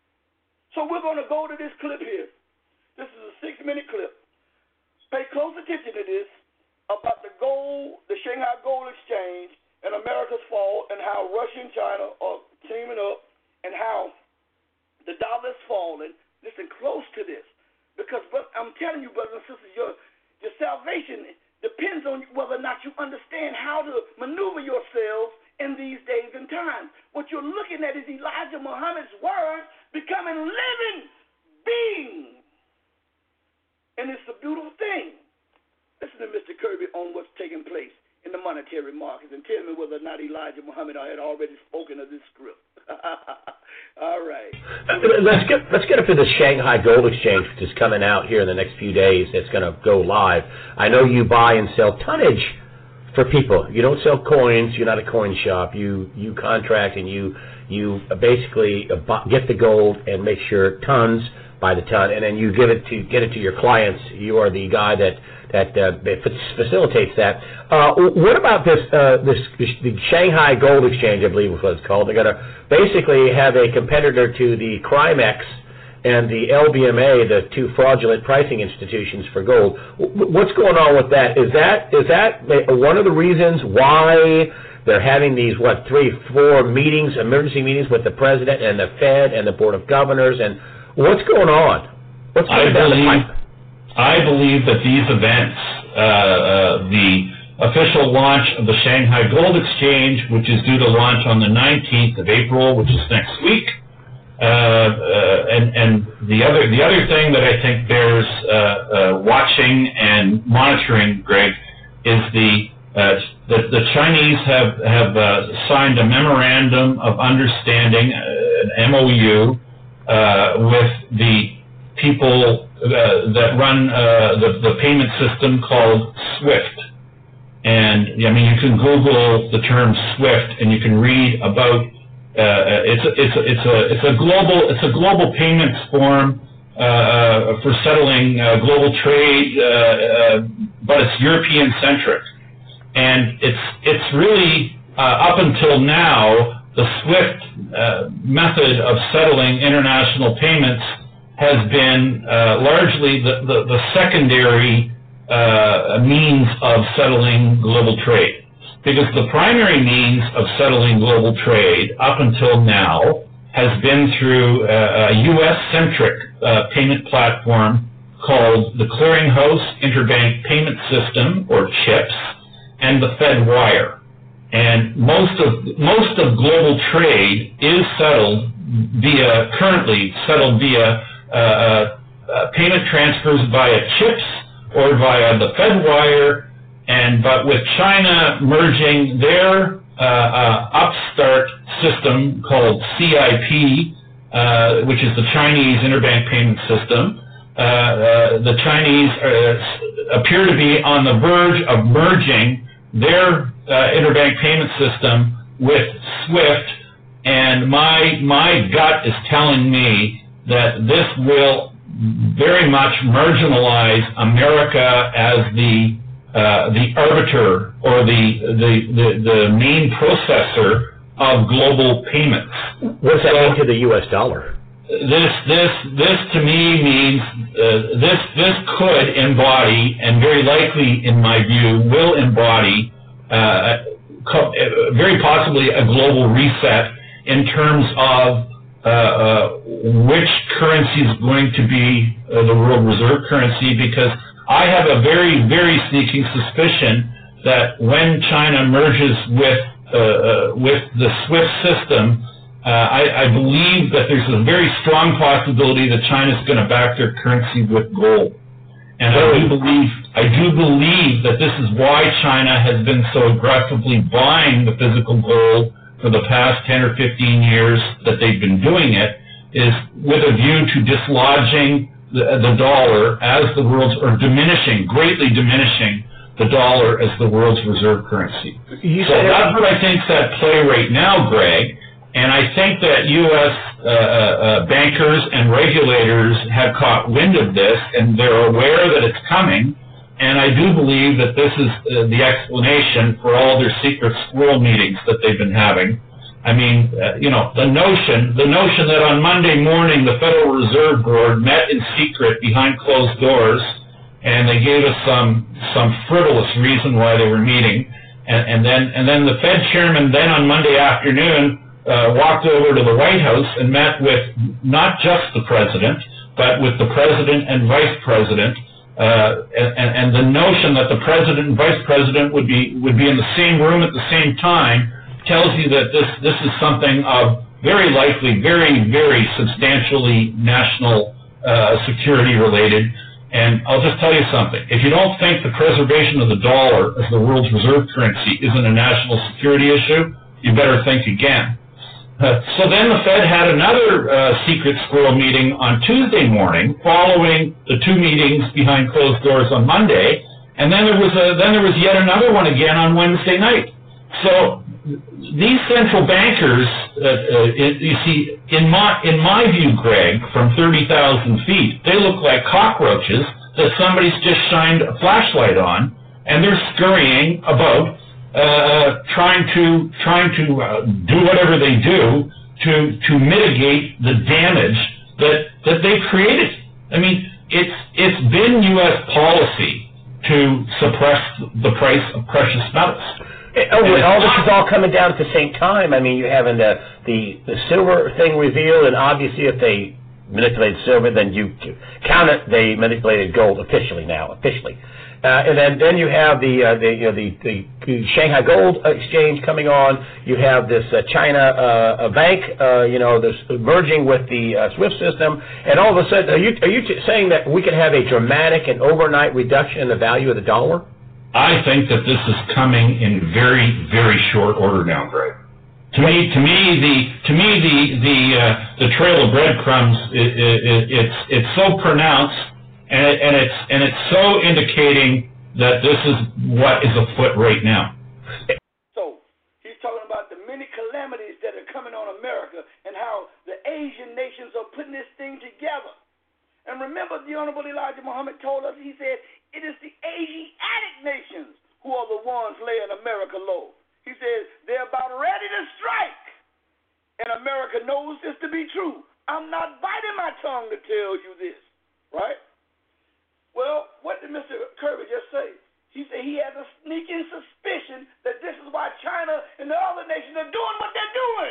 So we're going to go to this clip here. This is a 6-minute clip. Pay close attention to this about the gold, the Shanghai Gold Exchange, and America's fall, and how Russia and China are teaming up, and how the dollar is falling. Listen close to this, because I'm telling you, brothers and sisters, your salvation depends on whether or not you understand how to maneuver yourselves in these days and times. What you're looking at is Elijah Muhammad's words becoming living beings. And it's a beautiful thing. Listen to Mr. Kirby on what's taking place in the monetary markets, and tell me whether or not Elijah Muhammad had already spoken of this script. All right. Let's get up to the Shanghai Gold Exchange, which is coming out here in the next few days. It's going to go live. I know you buy and sell tonnage for people. You don't sell coins. You're not a coin shop. You contract and you basically get the gold and make sure tons by the ton, and then you get it to your clients. You are the guy that facilitates that. What about the Shanghai Gold Exchange, I believe is what it's called? They're going to basically have a competitor to the Crimex and the LBMA, the two fraudulent pricing institutions for gold. What's going on with that? Is that one of the reasons why they're having these 3-4 meetings, emergency meetings with the president and the Fed and the Board of Governors, and what's going on? What's going down the pipe? I believe that these events, the official launch of the Shanghai Gold Exchange, which is due to launch on the 19th of April, which is next week, and the other thing that I think bears watching and monitoring, Greg, is the Chinese have signed a memorandum of understanding, an MOU, with the people that run the payment system called SWIFT. And I mean, you can Google the term SWIFT and you can read about it's a global payments form for settling global trade, but it's European centric, and it's really up until now the SWIFT method of settling international payments has been largely the secondary means of settling global trade. Because the primary means of settling global trade up until now has been through a U.S.-centric payment platform called the Clearinghouse Interbank Payment System, or CHIPS, and the FedWire. And most of global trade is currently settled via payment transfers via CHIPS or via the FedWire. But with China merging their upstart system called CIP, which is the Chinese Interbank Payment System, the Chinese appear to be on the verge of merging their interbank payment system with SWIFT, and my gut is telling me that this will very much marginalize America as the arbiter or the main processor of global payments. What does that mean to the U.S. dollar? This to me means this could embody, and very likely, in my view, will embody very possibly a global reset in terms of which currency is going to be the world reserve currency, because I have a very, very sneaking suspicion that when China merges with the SWIFT system, I believe that there's a very strong possibility that China's going to back their currency with gold. And I do believe that this is why China has been so aggressively buying the physical gold for the past 10 or 15 years that they've been doing it, is with a view to dislodging the dollar as the world's, or greatly diminishing the dollar as the world's reserve currency. So that's what I think's at play right now, Greg. And I think that U.S. bankers and regulators have caught wind of this, and they're aware that it's coming. And I do believe that this is the explanation for all their secret squirrel meetings that they've been having. I mean, the notion that on Monday morning the Federal Reserve Board met in secret behind closed doors, and they gave us some frivolous reason why they were meeting, and then the Fed chairman then on Monday afternoon walked over to the White House and met with not just the president, but with the president and vice president. And the notion that the president and vice president would be in the same room at the same time tells you that this is something of very likely, very, very substantially national security related. And I'll just tell you something. If you don't think the preservation of the dollar as the world's reserve currency isn't a national security issue, you better think again. So then the Fed had another secret squirrel meeting on Tuesday morning, following the two meetings behind closed doors on Monday, And then there was yet another one again on Wednesday night. So these central bankers, you see, in my view, Greg, from 30,000 feet, they look like cockroaches that somebody's just shined a flashlight on, and they're scurrying about, trying to do whatever they do to mitigate the damage that they've created. I mean, it's been U.S. policy to suppress the price of precious metals. All this is all coming down at the same time. I mean, you're having the silver thing revealed, and obviously if they manipulated silver, then you count it, they manipulated gold officially. And then you have the Shanghai Gold Exchange coming on. You have this China bank, this merging with the SWIFT system, and all of a sudden, are you saying that we could have a dramatic and overnight reduction in the value of the dollar? I think that this is coming in very, very short order now, Greg. To me, the trail of breadcrumbs, it's so pronounced. And it's so indicating that this is what is afoot right now. So he's talking about the many calamities that are coming on America and how the Asian nations are putting this thing together. And remember, the Honorable Elijah Muhammad told us, he said, it is the Asiatic nations who are the ones laying America low. He said, they're about ready to strike. And America knows this to be true. I'm not biting my tongue to tell you this, right? Well, what did Mr. Kirby just say? He said he has a sneaking suspicion that this is why China and the other nations are doing what they're doing.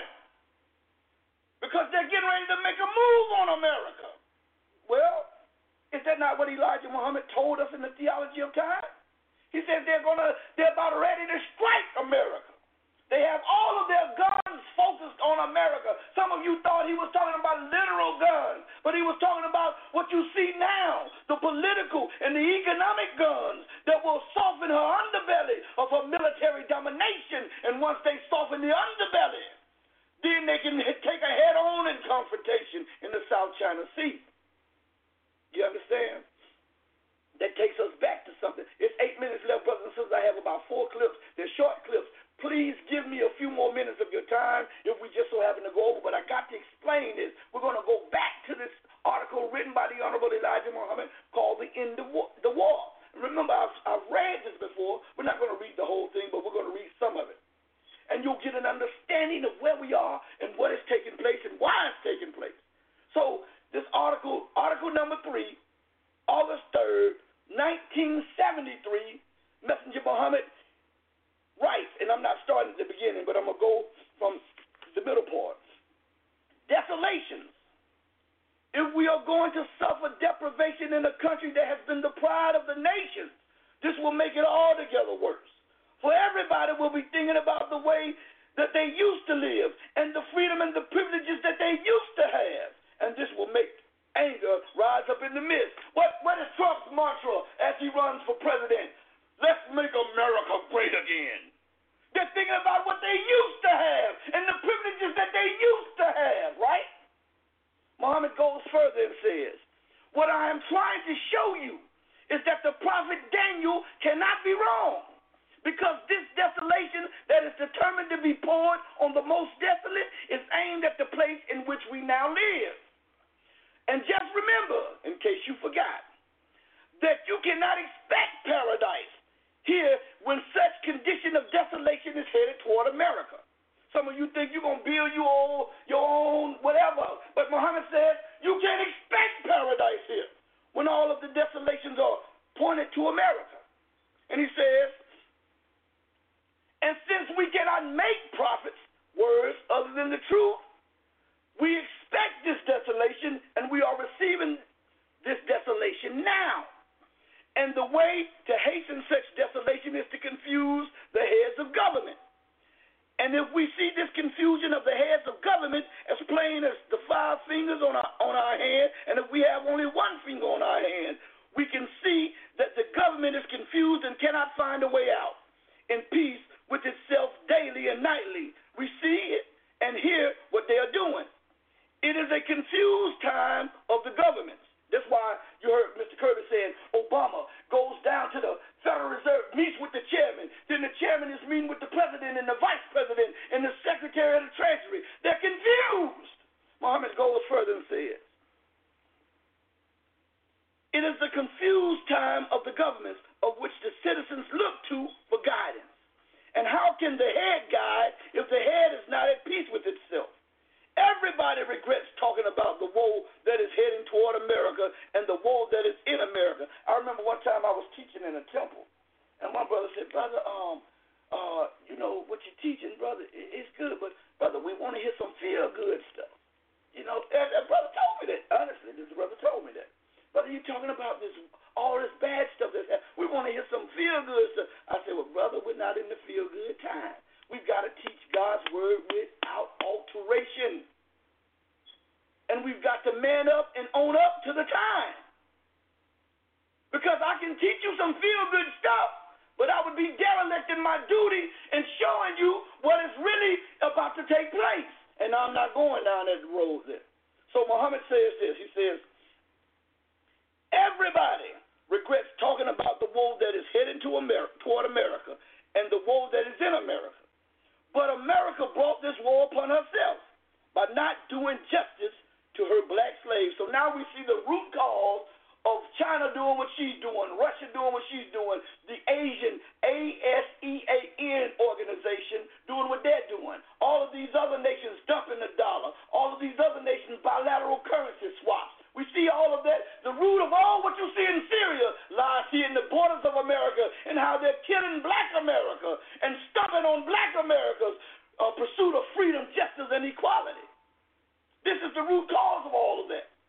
Because they're getting ready to make a move on America. Well, is that not what Elijah Muhammad told us in the Theology of Time? He said they're about ready to strike America. They have all of their guns focused on America. Some of you thought he was talking about literal guns, but he was talking about what you see now, the political and the economic guns that will soften her underbelly of her military domination. And once they soften the underbelly, then they can take a head-on in confrontation in the South China Sea. You understand? That takes us back to something. It's 8 minutes left, brothers and sisters. I have about 4 clips. They're short clips. Please give me a few more minutes of your time if we just so happen to go over. But I got to explain this. We're going to go back to this article written by the Honorable Elijah Muhammad called The End of the War. Remember, I've read this before. We're not going to read the whole thing, but we're going to read some of it. And you'll get an understanding of where we are and what is taking place and why it's taking place. So this article number 3, August 3rd, 1973, Messenger Muhammad writes, and I'm not starting at the beginning, but I'm going to go from the middle part. Desolations. If we are going to suffer deprivation in a country that has been the pride of the nation, this will make it altogether worse. For everybody will be thinking about the way that they used to live and the freedom and the privileges that they used to have. And this will make anger rise up in the midst. What is Trump's mantra as he runs for president? Let's make America great again. They're thinking about what they used to have and the privileges that they used to have, right? Muhammad goes further and says, what I am trying to show you is that the prophet Daniel cannot be wrong, because this desolation that is determined to be poured on the most desolate is aimed at the place in which we now live. And just remember, in case you forgot, that you cannot expect paradise here when such condition of desolation is headed toward America. Some of you think you're going to build your own whatever, but Muhammad said you can't expect paradise here when all of the desolations are pointed to America. And he says, and since we cannot make prophets words other than the truth, we expect this desolation, and we are receiving this desolation now. And the way to hasten such desolation is to confuse the heads of government. And if we see this confusion of the heads of government as plain as the 5 fingers on our hand, and if we have only 1 finger on our hand, we can see that the government is confused and cannot find a way out in peace with itself daily and nightly. We see it and hear what they are doing. It is a confused time of the governments. That's why you heard Mr. Kirby saying Obama goes down to the Federal goes further and says, it is the confused time of the governments of which the citizens look to for guidance. And how can the head guide if the head is not at peace with itself? Everybody regrets talking about the woe that is heading toward America and the woe that is in America. I remember one time I was teaching in a temple, and my brother said, brother, you know, what you're teaching, brother, it's good, but, brother, we want to hear some feel-good stuff. You know, and brother told me that. Honestly, this brother told me that. Brother, you're talking about this, all this bad stuff that's happening. We want to hear some feel-good stuff. I said, well, brother, we're not in the feel-good time. We've got to teach God's word without alteration. And we've got to man up and own up to the time. Because I can teach you some feel-good stuff, but I would be derelict in my duty in showing you what is really about to take place. And I'm not going down that road there. So Muhammad says this. He says, everybody regrets talking about the woe that is heading toward America and the woe that is in America. But America brought this woe upon herself by not doing justice to her black slaves. So now we see the root cause of China doing what she's doing, Russia doing what she's doing, the Asian ASEAN organization doing what they're doing, all of these other nations dumping the dollar, all of these other nations bilateral currency swaps. We see all of that. The root of all what you see in Syria lies here in the borders of America and how they're killing black America and stomping on black America's pursuit of freedom, justice, and equality. This is the root cause of all of that.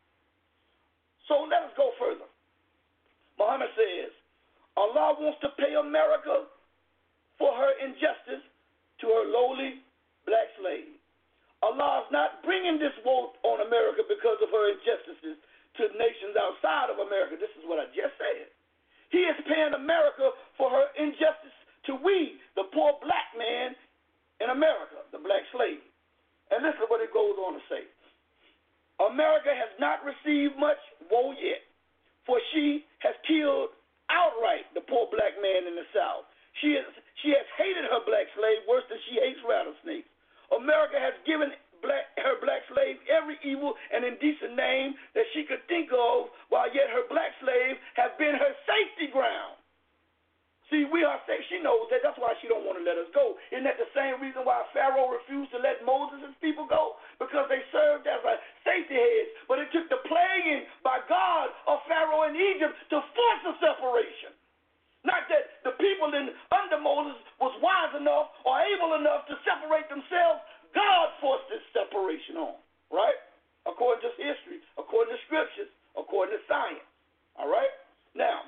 So let us go further. Muhammad says, Allah wants to pay America for her injustice to her lowly black slave. Allah is not bringing this woe on America because of her injustices to nations outside of America. This is what I just said. He is paying America for her injustice to we, the poor black man in America, the black slave. And listen to what it goes on to say. America has not received much woe yet, for she has killed outright the poor black man in the South. She has hated her black slave worse than she hates rattlesnakes. America has given her black slave every evil and indecent name that she could think of, while yet her black slave have been her safety ground. See, we are safe. She knows that. That's why she don't want to let us go. Isn't that the same reason why Pharaoh refused to let Moses' people go? Because they served as a safety hedge. But it took the plaguing by God of Pharaoh in Egypt to force a separation. Not that the people under Moses was wise enough or able enough to separate themselves. God forced this separation on, right? According to history, according to scriptures, according to science, all right? Now,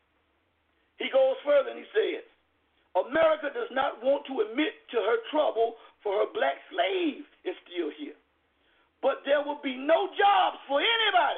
he goes further and he says, America does not want to admit to her trouble for her black slave is still here. But there will be no jobs for anybody.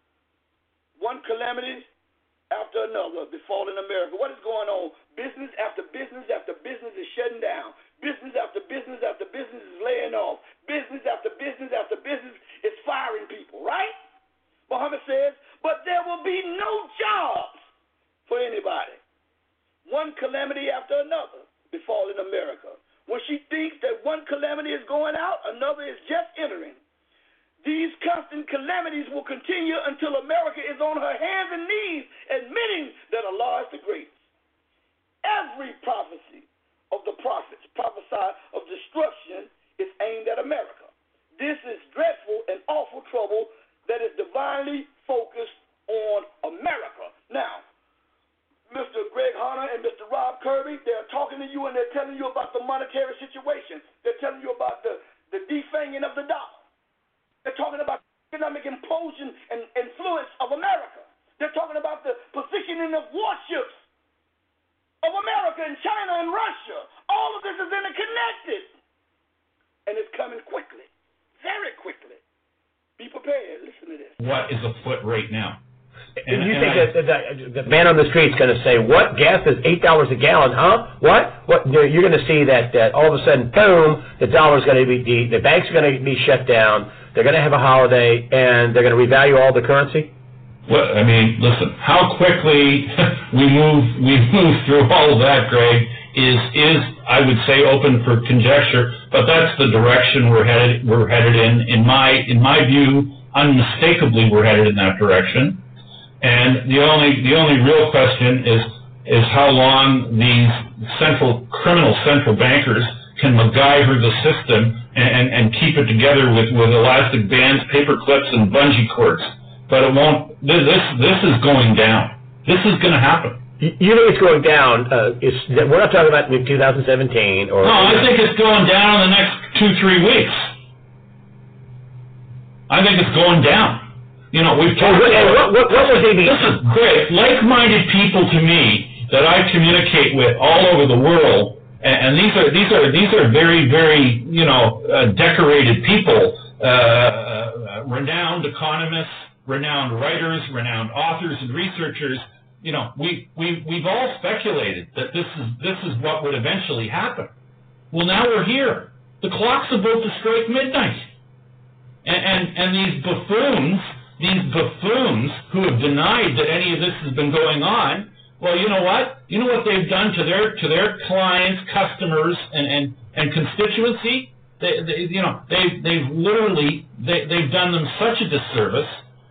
One calamity after another befalling America. What is going on? Business after business after business is shutting down. Business after business after business is laying off. Business after business after business is firing people, right? Muhammad says, but there will be no jobs for anybody. One calamity after another befalling America. When she thinks that one calamity is going out, another is just entering. These constant calamities will continue until America is on her hands and knees, admitting that Allah is the greatest. Every prophecy of the prophets prophesied of destruction is aimed at America. This is dreadful and awful trouble that is divinely focused on America. Now, Mr. Greg Hunter and Mr. Rob Kirby, they're talking to you and they're telling you about the monetary situation. They're telling you about the defanging of the dollar. They're talking about economic implosion and influence of America. They're talking about the positioning of warships of America and China and Russia. All of this is interconnected. And it's coming quickly, very quickly. Be prepared. Listen to this. What is afoot right now? And you think that the man on the street is going to say, what? Gas is $8 a gallon, huh? What? You're going to see that all of a sudden, boom, the dollar's going to be, the banks are going to be shut down, they're going to have a holiday, and they're going to revalue all the currency? Well, I mean, listen, how quickly we move through all of that, Greg, is I would say open for conjecture, but that's the direction we're headed in. In my view, unmistakably we're headed in that direction. And the only real question is how long these criminal central bankers can MacGyver the system and keep it together with elastic bands, paper clips, and bungee cords. But it won't. This is going down. This is going to happen. You think it's going down? We're not talking about in 2017 or. No, I think it's going down in the next 2-3 weeks. I think it's going down. You know, we've talked about. What would they be? This is great. Like-minded people to me that I communicate with all over the world, and these are very, very, decorated people, renowned economists, renowned writers, renowned authors and researchers. You know, we've all speculated that this is what would eventually happen. Well, now we're here. The clock's about to strike midnight, and these buffoons who have denied that any of this has been going on. Well, you know what? You know what they've done to their clients, customers, and constituency. They've literally done them such a disservice.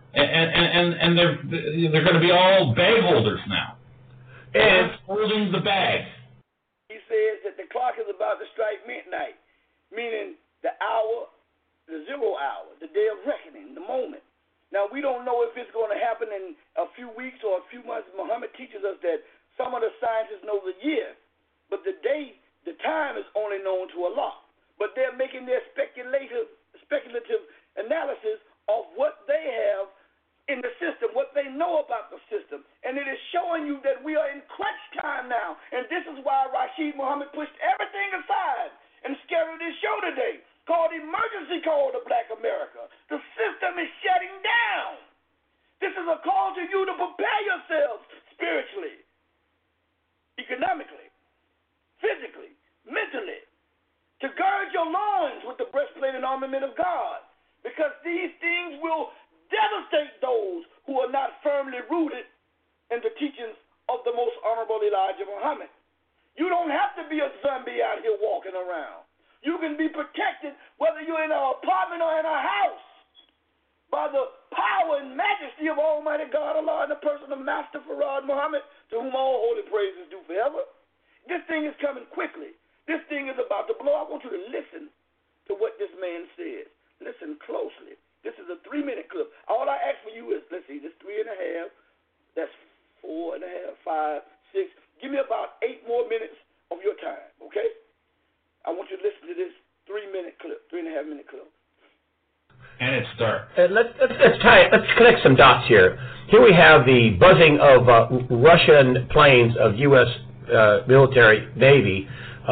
And they're going to be all bag holders now. And holding the bag. He says that the clock is about to strike midnight, meaning the hour, the 0 hour, the day of reckoning, the moment. Now, we don't know if it's going to happen in a few weeks or a few months. Muhammad teaches us that some of the scientists know the year, but the time is only known to Allah. But they're making their speculative analysis of what they have in the system, what they know about the system. And it is showing you that we are in crunch time now. And this is why Rashid Muhammad pushed everything aside and scheduled this show today, called Emergency Call to Black America. The system is shutting down. This is a call to you to prepare yourselves spiritually, economically, physically, mentally, to gird your loins with the breastplate and armament of God, because these things will devastate those who are not firmly rooted in the teachings of the most honorable Elijah Muhammad. You don't have to be a zombie out here walking around. You can be protected whether you're in an apartment or in a house by the power and majesty of Almighty God, Allah, in the person of Master Farad Muhammad, to whom all holy praise is due forever. This thing is coming quickly. This thing is about to blow. I want you to listen to what this man says. Listen closely. This is a 3-minute clip. All I ask for you is, let's see, this 3.5, that's 4.5, 5, 6. Give me about 8 more minutes of your time, okay? I want you to listen to this 3-minute clip, 3.5-minute clip. And it's dark. Let's connect some dots here. Here we have the buzzing of Russian planes of U.S. Military Navy.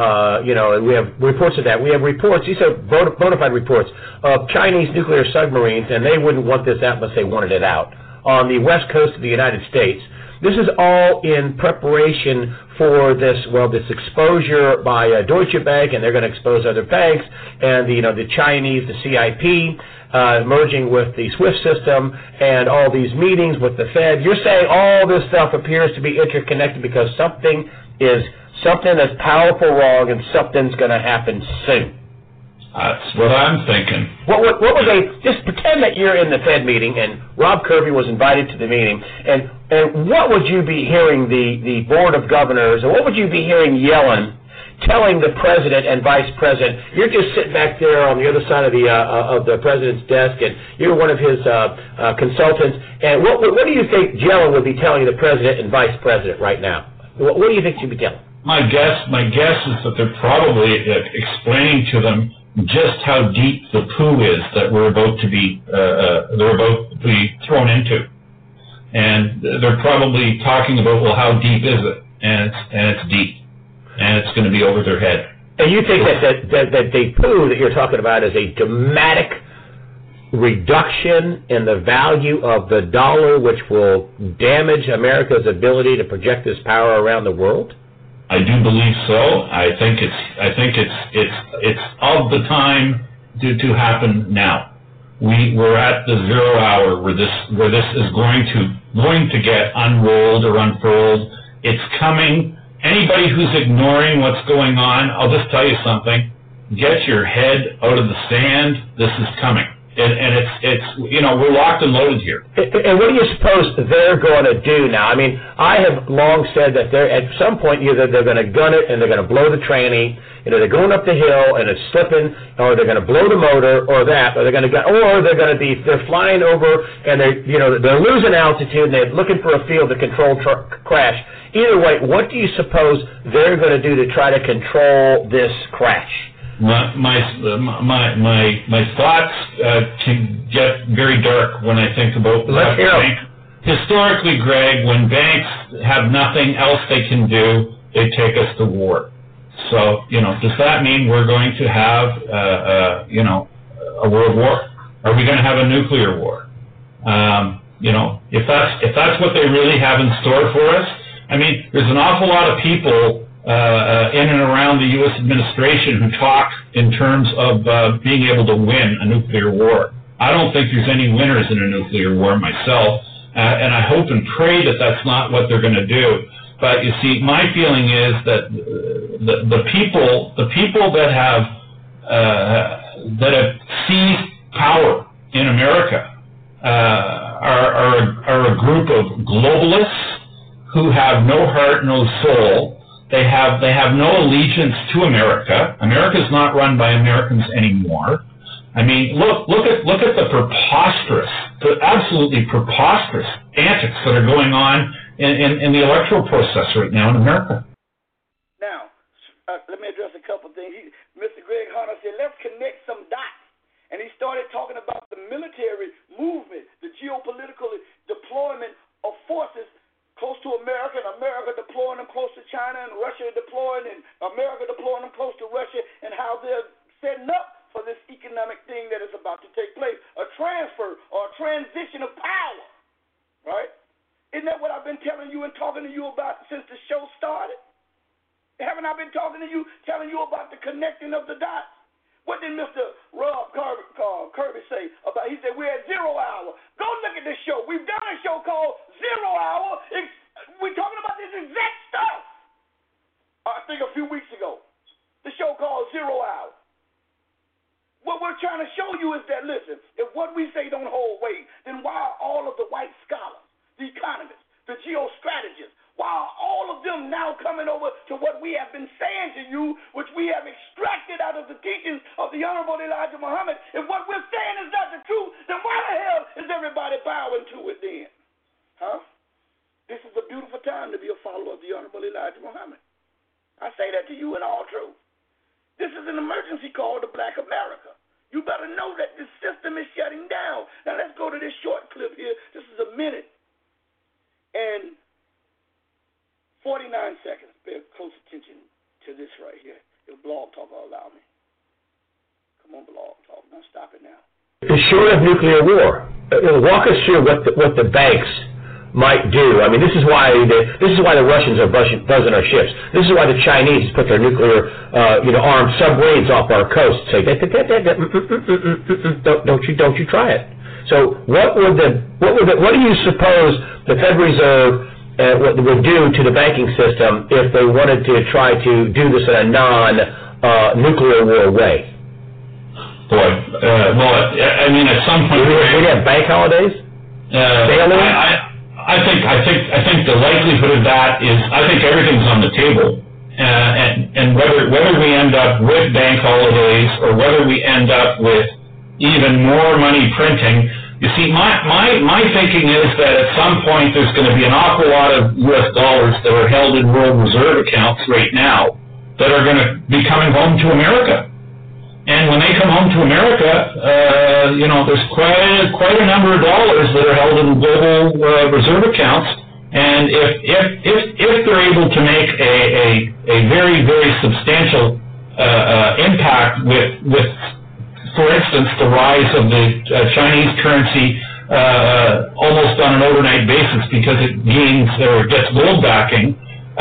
And we have reports of that. We have reports, these are bona fide reports, of Chinese nuclear submarines, and they wouldn't want this out unless they wanted it out, on the west coast of the United States. This is all in preparation for this exposure by Deutsche Bank, and they're going to expose other banks, and the Chinese, the CIP, merging with the SWIFT system, and all these meetings with the Fed. You're saying all this stuff appears to be interconnected because something that's powerful wrong, and something's going to happen soon. That's what I'm thinking. What would they, just pretend that you're in the Fed meeting and Rob Kirby was invited to the meeting, and what would you be hearing the Board of Governors, or what would you be hearing Yellen telling the President and Vice President? You're just sitting back there on the other side of the President's desk, and you're one of his consultants, and what do you think Yellen would be telling the President and Vice President right now? What do you think she'd be telling? My guess is that they're probably explaining to them just how deep the poo is that they're about to be thrown into, and they're probably talking about, well, how deep is it? And it's deep, and it's going to be over their head. And you think that the poo that you're talking about is a dramatic reduction in the value of the dollar, which will damage America's ability to project this power around the world? I do believe so. I think it's of the time to happen now. We're at the 0 hour where this is going to get unrolled or unfurled. It's coming, anybody who's ignoring what's going on, I'll just tell you something. Get your head out of the sand. This is coming. And it's we're locked and loaded here. And what do you suppose they're going to do now? I mean, I have long said that they're at some point either they're going to gun it and they're going to blow the tranny. They're going up the hill and it's slipping, or they're going to blow the motor, or that, or they're going to they're flying over and they're losing altitude and they're looking for a field to control crash. Either way, what do you suppose they're going to do to try to control this crash? My thoughts can get very dark when I think about Let's hear bank. Historically, Greg, when banks have nothing else they can do, they take us to war. So, does that mean we're going to have, a world war? Are we going to have a nuclear war? If that's what they really have in store for us, I mean, there's an awful lot of people in and around the U.S. administration who talk in terms of being able to win a nuclear war. I don't think there's any winners in a nuclear war myself, and I hope and pray that that's not what they're going to do. But you see, my feeling is that the people that have seized power in America are a group of globalists who have no heart, no soul. They have no allegiance to America. America's not run by Americans anymore. I mean, look at the absolutely preposterous antics that are going on in the electoral process right now in America. Now, let me address a couple things. Mr. Greg Hunter said, let's connect some dots. And he started talking about the military movement, the geopolitical deployment of forces close to America, and America deploying them close to China, and Russia deploying, and America deploying them close to Russia, and how they're setting up for this economic thing that is about to take place, a transfer or a transition of power, right? Isn't that what I've been telling you and talking to you about since the show started? Haven't I been talking to you, telling you about the connecting of the dots? What did Mr. Rob Kirby say about, he said, we're at 0 hour. Go look at this show. We've done a show called 0 Hour. We're talking about this exact stuff. I think a few weeks ago. The show called 0 Hour. What we're trying to show you is that, listen, if what we say don't hold weight, then why are all of the white scholars, the economists, the geostrategists, why are all of them now coming over to what we have been saying to you, which we have extracted out of the teachings of the Honorable Elijah Muhammad? If what we're saying is not the truth, then why the hell is everybody bowing to it then? Huh? This is a beautiful time to be a follower of the Honorable Elijah Muhammad. I say that to you in all truth. This is an emergency call to Black America. You better know that this system is shutting down. Now let's go to this short clip here. This is a minute and 49 seconds. Pay close attention to this right here. If Blog Talk will allow me. Come on, Blog Talk. Now stop it now. Short of nuclear war, walk us through what the banks might do. I mean, this is why the Russians are buzzing our ships. This is why the Chinese put their nuclear, armed submarines off our coast. Say, don't you try it. So, what do you suppose the Fed Reserve would do to the banking system if they wanted to try to do this in a non-nuclear war way? Boy, I mean, at some point we'd have bank holidays. I think the likelihood of that is, I think everything's on the table, and whether we end up with bank holidays or whether we end up with even more money printing. You see, my thinking is that at some point there's going to be an awful lot of U.S. dollars that are held in World Reserve accounts right now that are going to be coming home to America. And when they come home to America, there's quite a number of dollars that are held in global reserve accounts. And if they're able to make a very, very substantial impact with, for instance, the rise of the Chinese currency almost on an overnight basis because it gains or gets gold backing,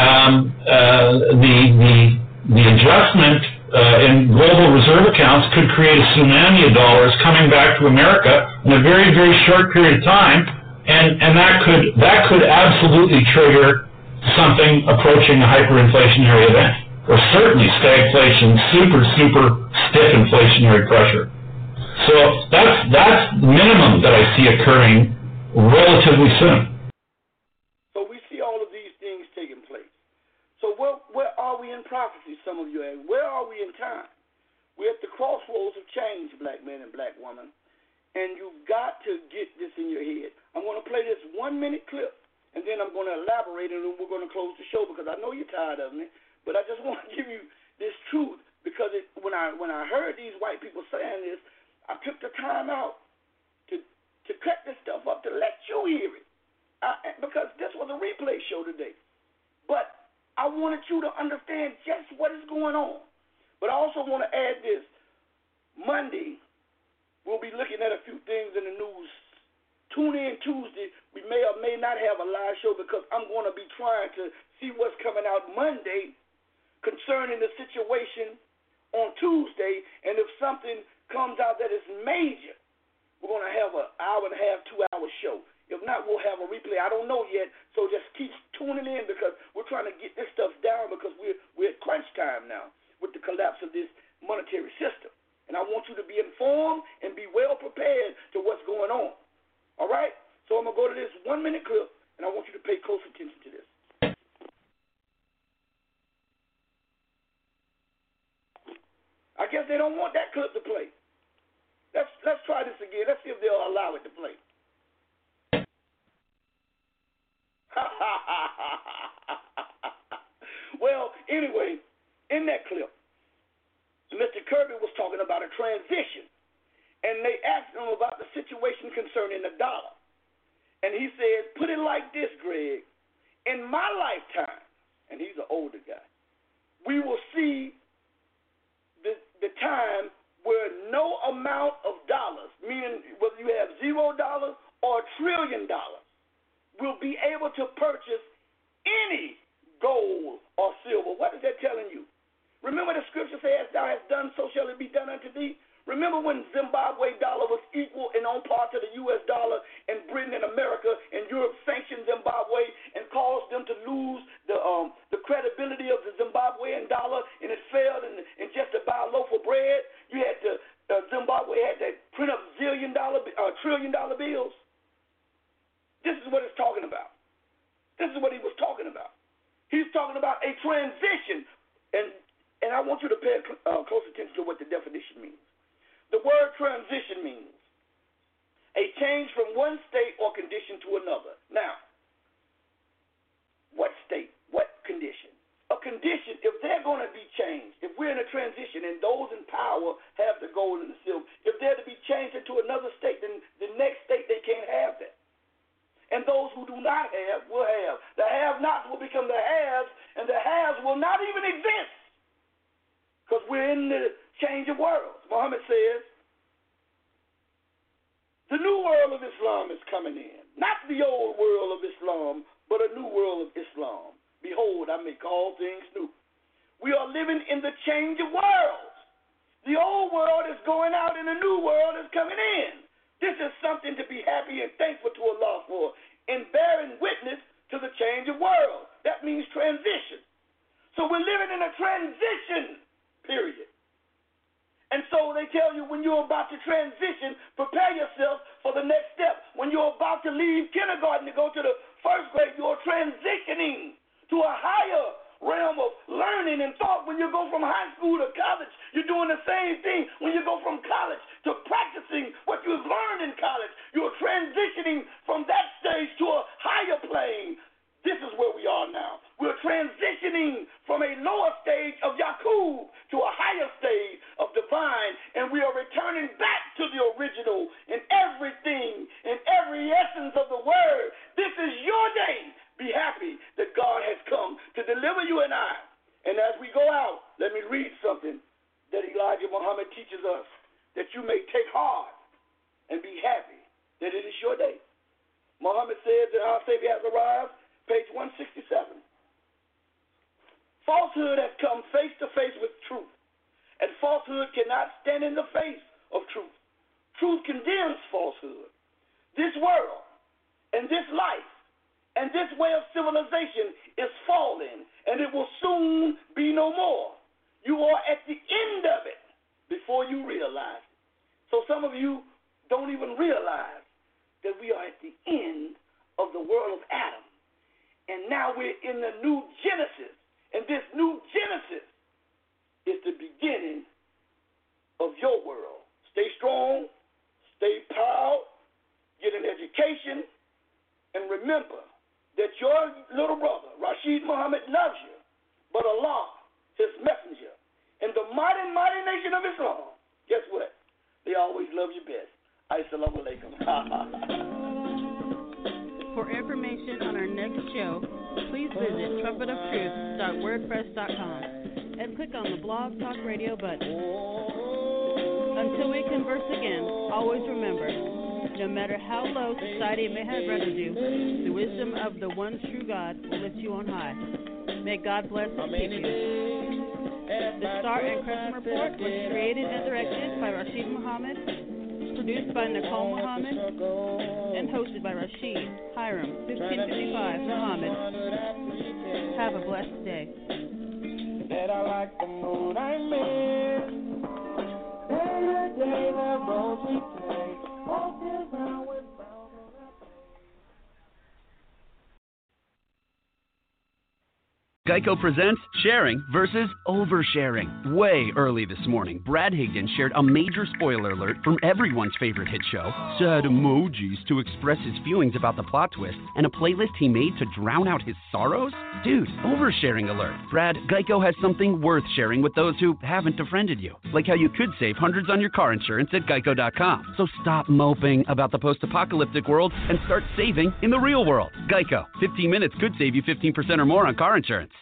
the adjustment in global reserve accounts could create a tsunami of dollars coming back to America in a very, very short period of time, and that could absolutely trigger something approaching a hyperinflationary event, or certainly stagflation, super stiff inflationary pressure. So that's the minimum that I see occurring relatively soon. So we see all of these things taking place. So where are we in prophecy, some of you ask? Where are we in time? We're at the crossroads of change, black man and black woman, and you've got to get this in your head. I'm going to play this 1-minute clip, and then I'm going to elaborate, and then we're going to close the show because I know you're tired of me, but I just want to give you this truth because when I heard these white people saying this, I took the time out to cut this stuff up to let you hear it because this was a replay show today. But I wanted you to understand just what is going on. But I also want to add this. Monday, we'll be looking at a few things in the news. Tune in Tuesday. We may or may not have a live show because I'm going to be trying to see what's coming out Monday concerning the situation on Tuesday. And if something comes out that is major, we're going to have an hour and a half, 2-hour show. If not, we'll have a replay. I don't know yet, so just keep tuning in because we're trying to get this stuff down because we're at crunch time now with the collapse of this monetary system. And I want you to be informed and be well prepared to what's going on. All right? So I'm going to go to this 1-minute clip, and I want you to pay close attention to this. I guess they don't want that clip to play. Let's try this again. Let's see if they'll allow it to play. Well, anyway, in that clip, Mr. Kirby was talking about a transition, and they asked him about the situation concerning the dollar. And he said, put it like this, Greg, in my lifetime, and he's an older guy, we will see the time where no amount of dollars, meaning whether you have $0 or $1 trillion, will be able to purchase any gold or silver. What is that telling you? Remember the scripture says, thou hast done, so shall it be done unto thee? Remember when Zimbabwe dollar was equal and on par to the U.S. dollar, and Britain and America and Europe sanctioned Zimbabwe and caused them to lose the credibility of the Zimbabwean dollar, and it failed and just to buy a loaf of bread, you had to, Zimbabwe had to print up $1 trillion bills. This is what it's talking about. This is what he was talking about. He's talking about a transition, and I want you to pay close attention to what the definition means. The word transition means a change from one state or condition to another. Now, what state? What condition? A condition, if they're going to be changed, if we're in a transition and those in power have the gold and the silver, if they're to be changed into another state, then the next state they can't have that. And those who do not have will have. The have-nots will become the haves, and the haves will not even exist because we're in the change of worlds. Muhammad says, the new world of Islam is coming in. Not the old world of Islam, but a new world of Islam. Behold, I make all things new. We are living in the change of worlds. The old world is going out and the new world is coming in. This is something to be happy and thankful to Allah for, in bearing witness to the change of worlds. That means transition. So we're living in a transition period. And so they tell you when you're about to transition, prepare yourself for the next step. When you're about to leave kindergarten to go to the first grade, you're transitioning to a higher realm of learning and thought. When you go from high school to college, you're doing the same thing. When you go from college to practicing what you've learned in college, you're transitioning from that stage to a higher plane. This is where we are now. We're transitioning from a lower stage of Yaqub to a higher stage of divine, and we are returning back to the original in everything, in every essence of the word. This is your day. Be happy that God has come to deliver you and I. And as we go out, let me read something that Elijah Muhammad teaches us, that you may take heart and be happy that it is your day. Muhammad says that our Savior has arrived, page 167. Falsehood has come face to face with truth, and falsehood cannot stand in the face of truth. Truth condemns falsehood. This world and this life And this way of civilization is falling, and it will soon be no more. You are at the end of it before you realize it. So some of you don't even realize that we are at the end of the world of Adam. And now we're in the new Genesis. And this new Genesis is the beginning of your world. Stay strong, stay proud, get an education, and remember that your little brother, Rashid Muhammad, loves you, but Allah, his messenger, and the mighty, mighty nation of Islam, guess what? They always love you best. Assalamu alaikum. For information on our next show, please visit trumpetoftruth.wordpress.com and click on the Blog Talk Radio button. Until we converse again, always remember, no matter how low society may have rendered you, the wisdom of the one true God will lift you on high. May God bless and keep you. The Star and Crescent Report was created and directed by Rashid Muhammad, produced by Nicole Muhammad, and hosted by Rashid Hiram, 1555 Muhammad. Have a blessed day. That I like the mood I'm in. Every day the road we take, walking around with Geico presents sharing versus oversharing. Way early this morning, Brad Higdon shared a major spoiler alert from everyone's favorite hit show, sad emojis to express his feelings about the plot twist, and a playlist he made to drown out his sorrows? Dude, oversharing alert. Brad, Geico has something worth sharing with those who haven't befriended you. Like how you could save hundreds on your car insurance at Geico.com. So stop moping about the post-apocalyptic world and start saving in the real world. Geico. 15 minutes could save you 15% or more on car insurance.